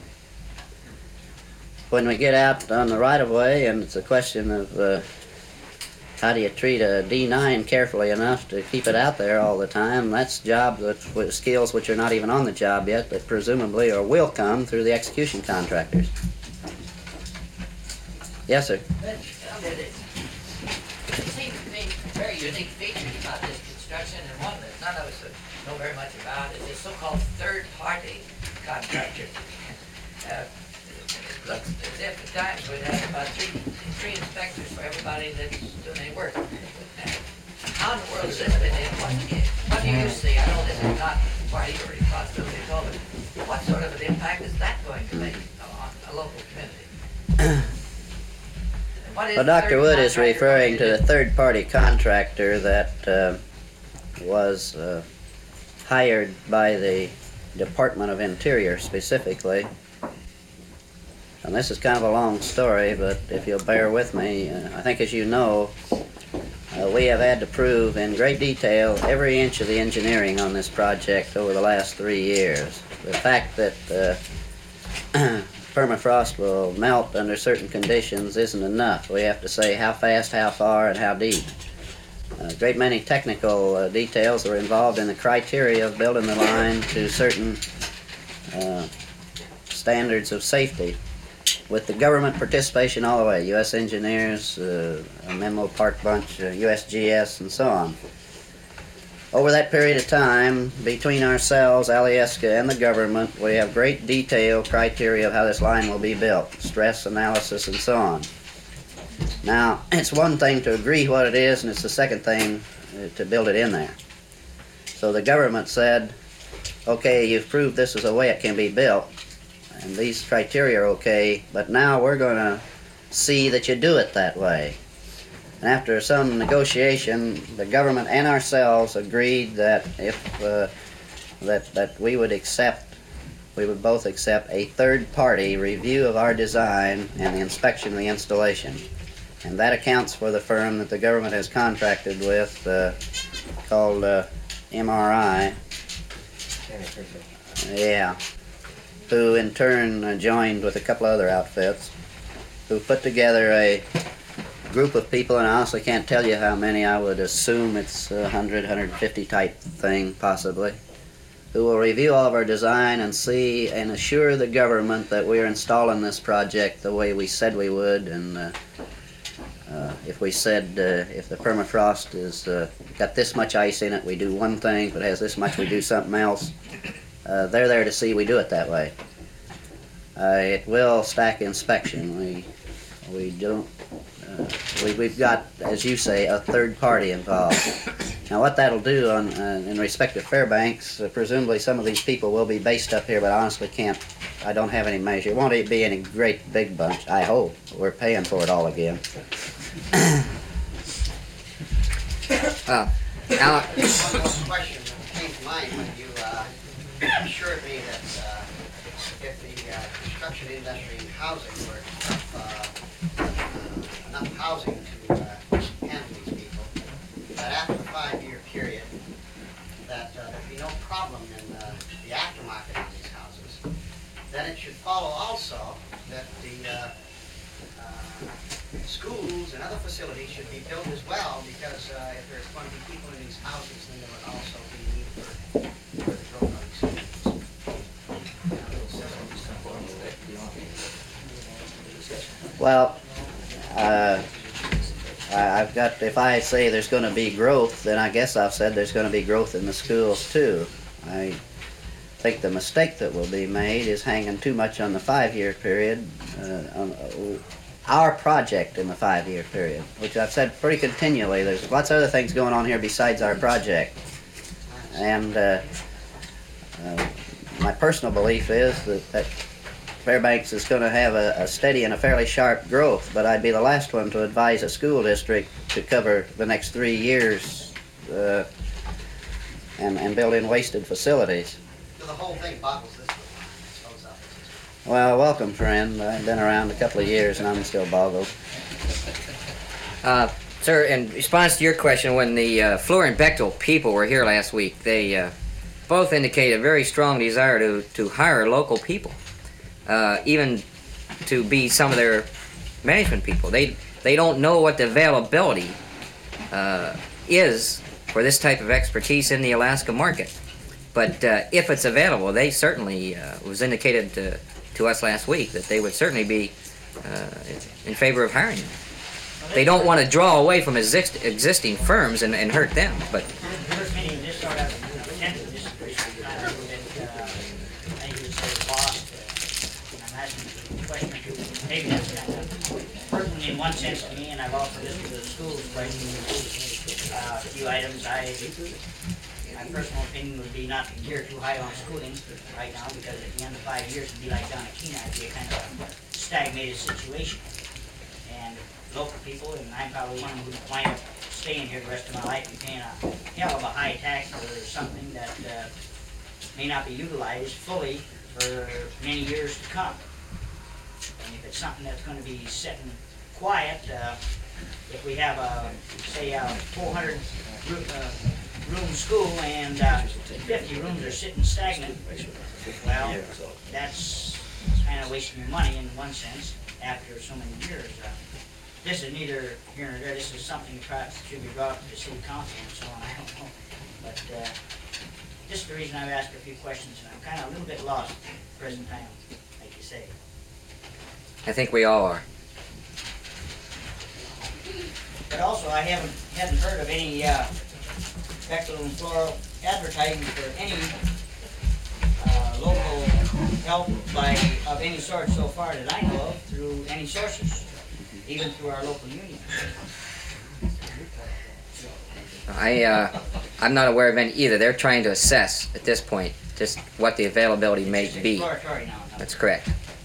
B: When we get out on the right-of-way, and it's a question of how do you treat a D9 carefully enough to keep it out there all the time, that's jobs with skills which are not even on the job yet, but presumably or will come through the execution contractors. Yes, sir.
L: It seems to me very unique features about this construction, and one that none of us know very much about is this so-called third-party contractor. It looks as if at times we'd have about three inspectors for everybody that's doing any work. How in the world has this been in? What do you see? I know this is not part of your responsibility at all, but what sort of an impact is that going to make on a local community? What is
B: Well,
L: the
B: Dr.
L: third
B: Wood is
L: contractor
B: referring to
L: going
B: the third-party contractor that was hired by the Department of Interior specifically. And this is kind of a long story, but if you'll bear with me, I think as you know, we have had to prove in great detail every inch of the engineering on this project over the last 3 years. The fact that permafrost will melt under certain conditions isn't enough. We have to say how fast, how far, and how deep. A great many technical details are involved in the criteria of building the line to certain standards of safety, with the government participation all the way, U.S. Engineers, Menlo Park Bunch, USGS, and so on. Over that period of time, between ourselves, Alyeska, and the government, we have great detailed criteria of how this line will be built, stress analysis, and so on. Now, it's one thing to agree what it is, and it's the second thing to build it in there. So the government said, okay, you've proved this is a way it can be built, and these criteria are okay, but now we're going to see that you do it that way. And after some negotiation, the government and ourselves agreed that if that we would both accept a third-party review of our design and the inspection of the installation. And that accounts for the firm that the government has contracted with, called MRI. Yeah. Who in turn joined with a couple other outfits, who put together a group of people, and I honestly can't tell you how many. I would assume it's 100, 150 type thing, possibly, who will review all of our design and see and assure the government that we are installing this project the way we said we would. And if we said if the permafrost is got this much ice in it, we do one thing. If it has this much, we do something else. They're there to see we do it that way. It will stack inspection. We don't. We've got, as you say, a third party involved. Now, what that'll do in respect to Fairbanks, presumably some of these people will be based up here, but I honestly can't. I don't have any measure. It won't be any great big bunch. I hope we're paying for it all again.
A: Alan.
I: One question that came to mind when you assured me that if the construction industry and housing were enough housing to handle these people, that after the 5-year period, that there'd be no problem in the aftermarket on these houses. Then it should follow also that the schools and other facilities should be built as well, because if there's going to be people in these houses, then there would also be need for the growth of these schools.
B: Well, I've got, if I say there's going to be growth, then I guess I've said there's going to be growth in the schools too. I think the mistake that will be made is hanging too much on the 5-year period, on our project in the 5-year period, which I've said pretty continually. There's lots of other things going on here besides our project. And my personal belief is that Fairbanks is going to have a steady and a fairly sharp growth, but I'd be the last one to advise a school district to cover the next 3 years and build in wasted facilities.
I: So the whole thing boggles this way.
B: Well, welcome, friend. I've been around a couple of years and I'm still boggled.
A: Sir, in response to your question, when the Fluor and Bechtel people were here last week, they both indicated a very strong desire to hire local people, even to be some of their management people. They don't know what the availability is for this type of expertise in the Alaska market. But if it's available, they certainly was indicated to us last week that they would certainly be in favor of hiring them. They don't want to draw away from existing firms and hurt them. But
K: the first meeting just sort of attended this situation, I think it was lost. And I'm asking the question, maybe that's kind of pertinent in one sense to me, and I've also listened to the school's question. A few items my personal opinion would be not to gear too high on schooling right now, because at the end of 5 years it'd be like down at Kenai, it'd be a kind of stagnated situation. and local people, and I'm probably one who might wind up staying here the rest of my life and paying a hell of a high tax for something that may not be utilized fully for many years to come. And if it's something that's going to be sitting quiet, if we have a, say, a 400 room school and 50 rooms are sitting stagnant, well, that's kind of wasting your money in one sense after so many years. This is neither here nor there. This is something that perhaps should be brought up to the city council and so on. I don't know. But this is the reason I've asked a few questions, and I'm kind of a little bit lost at the present time, like you say.
A: I think we all are.
K: But also, I hadn't heard of any Bechtel and Floral advertising for any local help of any sort so far that I know of through any sources, even through our local union.
A: I'm not aware of any either. They're trying to assess at this point just what the availability may be.
K: Exploratory now.
A: That's correct.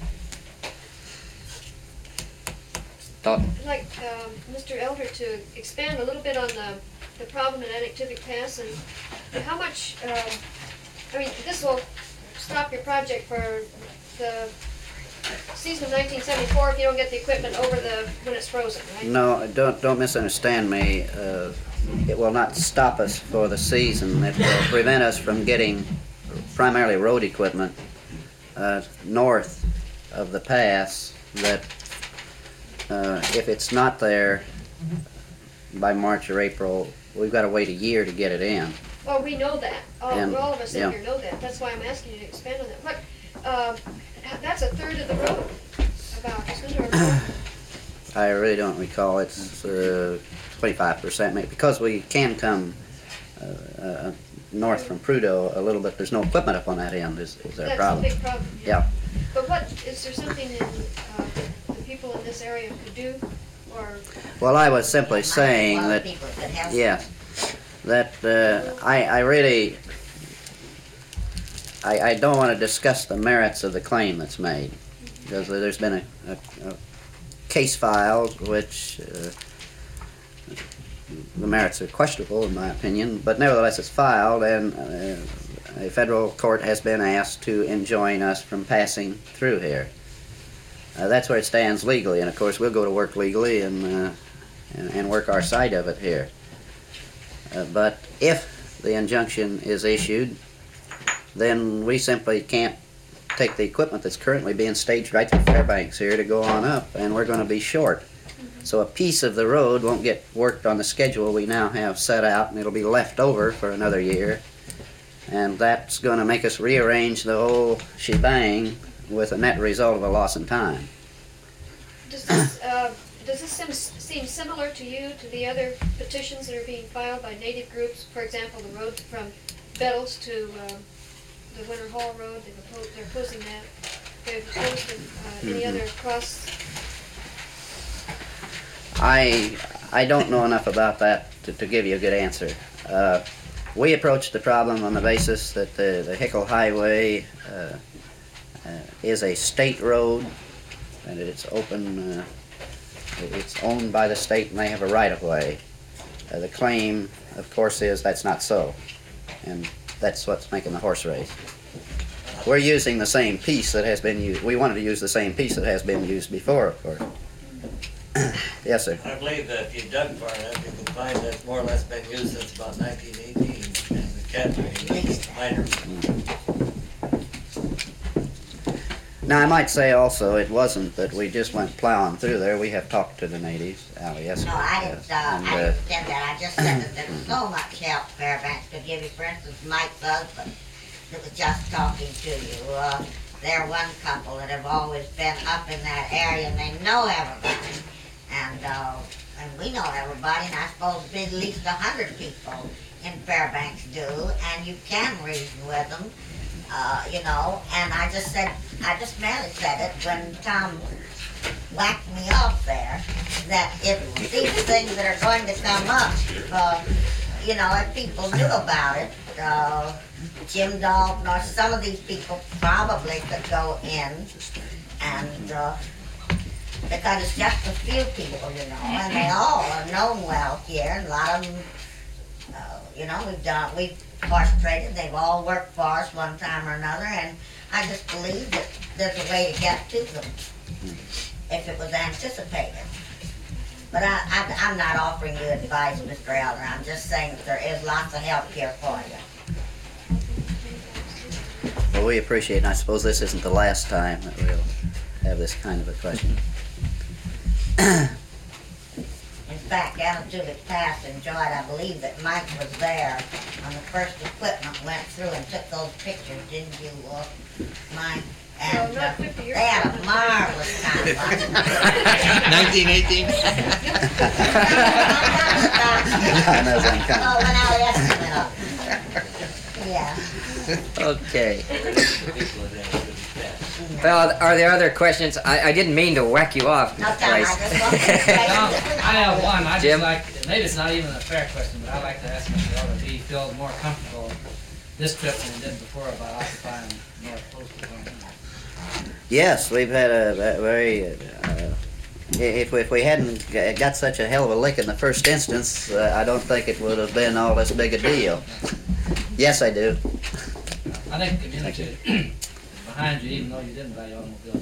A: Thought?
M: I'd like Mr. Elder to expand a little bit on the problem in Anaktuvuk Pass and how much, I mean, this will stop your project for the season of 1974 if you don't get the equipment over when it's frozen, right?
B: No, don't misunderstand me. It will not stop us for the season. It will prevent us from getting primarily road equipment north of the pass that if it's not there by March or April, we've got to wait a year to get it in.
M: Well, we know that. All of us in
B: yeah.
M: here know that. That's why I'm asking you to expand on that. What? That's a third of the road, about, isn't it?
B: I really don't recall. It's 25% maybe, because we can come north from Prudhoe a little bit. There's no equipment up on that end. Is our
M: That's
B: problem?
M: a big problem.
B: Yeah.
M: But what is there something in, the people in this area could do, or?
B: Well, I was simply saying
H: Well,
B: that.
H: people could help.
B: Yeah. That I really I don't want to discuss the merits of the claim that's made, because there's been a case filed which the merits are questionable in my opinion, but nevertheless it's filed, and a federal court has been asked to enjoin us from passing through here. That's where it stands legally, and of course we'll go to work legally and work our side of it here. But if the injunction is issued, then we simply can't take the equipment that's currently being staged right through Fairbanks here to go on up, and we're going to be short. So a piece of the road won't get worked on the schedule we now have set out, and it'll be left over for another year. And that's going to make us rearrange the whole shebang with a net result of a loss in time.
M: Does this seem similar to you, to the other petitions that are being filed by native groups? For example, the road from Bettles to the Winter Hall Road, they're opposing that. They've opposed any other cross?
B: I don't know enough about that to give you a good answer. We approached the problem on the basis that the Hickle Highway is a state road, and it's open, it's owned by the state, and they have a right-of-way. The claim, of course, is that's not so, and that's what's making the horse race. We're using the same piece that has been used. We wanted to use the same piece that has been used before, of course. Yes, sir.
D: I believe that if you dug far enough, you can find that it's more or less been used since about 1918, and the Cadbury minor.
B: Now, I might say also, it wasn't that we just went plowing through there. We have talked to the natives, Alias.
H: No, I didn't say that. I just said that there's so much help Fairbanks could give you. For instance, Mike's husband, that was just talking to you. They're one couple that have always been up in that area, and they know everybody. And we know everybody, and I suppose at least 100 people in Fairbanks do, and you can reason with them. You know, and I just merely said it when Tom whacked me off there, that if these things that are going to come up, you know, if people knew about it, Jim Dalton or some of these people probably could go in and because it's just a few people, you know, and they all are known well here, and a lot of them, you know, we've frustrated, they've all worked for us one time or another, and I just believe that there's a way to get to them if it was anticipated. But I'm not offering you advice, Mr. Elder. I'm just saying that there is lots of help here for you.
B: Well, we appreciate it, and I suppose this isn't the last time that we'll have this kind of a question.
H: In fact, Anajuvic Pass enjoyed, I believe that Mike was there when the first equipment went through and took those pictures, didn't you, Mike? And
M: not 50 years
H: they had a marvelous time.
C: 1918?
H: Oh, when Aliesta went up. Yeah.
A: Okay. Well, are there other questions? I didn't mean to whack you off,
H: No,
A: Mr.
H: Tom, I
A: Price.
H: just wanted to
F: I have one. I
A: Jim?
F: just like, maybe it's not even a fair question, but I'd like to ask Mr. Elder if he feels more comfortable this trip than he did before about occupying North Postal.
B: Yes, we've had a very. If we hadn't got such a hell of a lick in the first instance, I don't think it would have been all this big a deal. Yes, I do.
F: I think the community is behind you, even though you didn't buy your automobiles.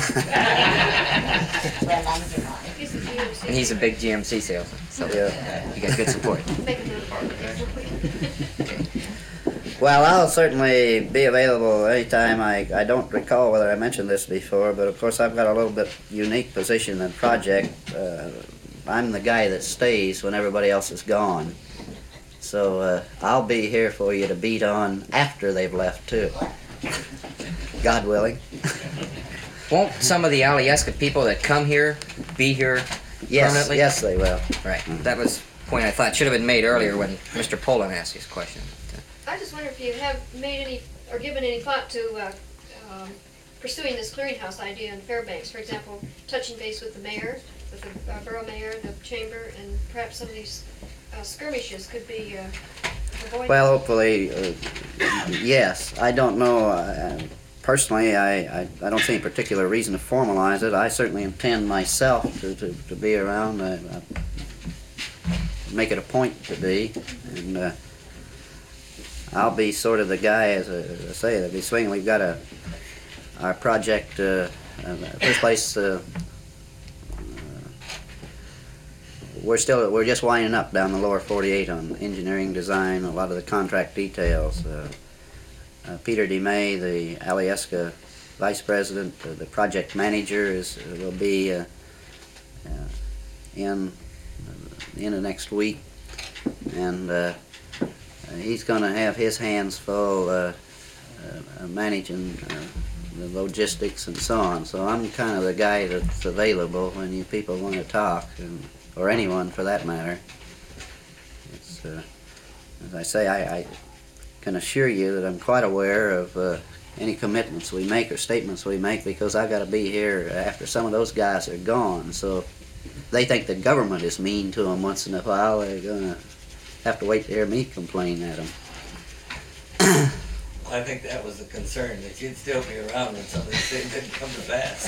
H: Well, thank you, Mike.
M: He's a GMC.
A: And he's a big GMC salesman, so
B: Yeah.
A: you got good support.
M: Make a note.
B: Well, I'll certainly be available anytime. I don't recall whether I mentioned this before, but of course I've got a little bit unique position in the project. I'm the guy that stays when everybody else is gone. So I'll be here for you to beat on after they've left too. God willing.
A: Won't some of the Alyeska people that come here be here
B: Yes,
A: permanently?
B: yes they will.
A: Right. That was a point I thought should have been made earlier when Mr. Poland asked his question.
M: I just wonder if you have made any, or given any thought to pursuing this clearinghouse idea in Fairbanks. For example, touching base with the mayor, with the borough mayor, the chamber, and perhaps some of these skirmishes could be avoided.
B: Well, hopefully, yes. I don't know. Personally, I don't see any particular reason to formalize it. I certainly intend myself to be around. I make it a point to be. And I'll be sort of the guy, as I say, that'll be swinging. We've got our project, first place, we're just winding up down the lower 48 on engineering design, a lot of the contract details. Peter DeMay, the Alyeska vice president, the project manager, will be in the next week, and he's going to have his hands full managing the logistics and so on. So I'm kind of the guy that's available when you people want to talk, or anyone for that matter. It's, as I say, I can assure you that I'm quite aware of any commitments we make or statements we make, because I've got to be here after some of those guys are gone. So if they think the government is mean to them once in a while, they're going to have to wait to hear me complain at them.
D: I think that was the concern, that you'd still be around when some of these things didn't come to pass.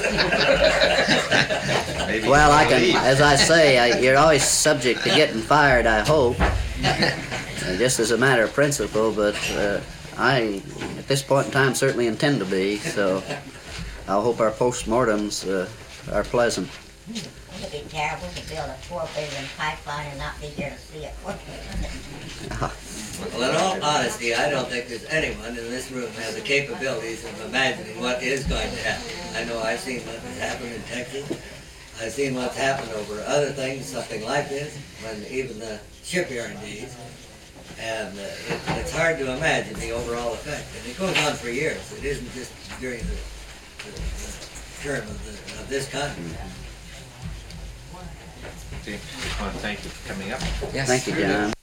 C: Maybe
B: Well, I
C: you
B: can,
C: leave.
B: as I say, you're always subject to getting fired, I hope, just as a matter of principle, but I, at this point in time, certainly intend to be, so I hope our postmortems are pleasant.
H: It'd be terrible to build a $4 billion pipeline and not be here to see it.
D: Well, in all honesty, I don't think there's anyone in this room that has the capabilities of imagining what is going to happen. I know I've seen what has happened in Texas. I've seen what's happened over other things, something like this, when even the shipyard needs. And it's hard to imagine the overall effect. And it goes on for years. It isn't just during the term of this country.
C: Just want to thank you for coming up.
A: Yes.
B: Thank you, John.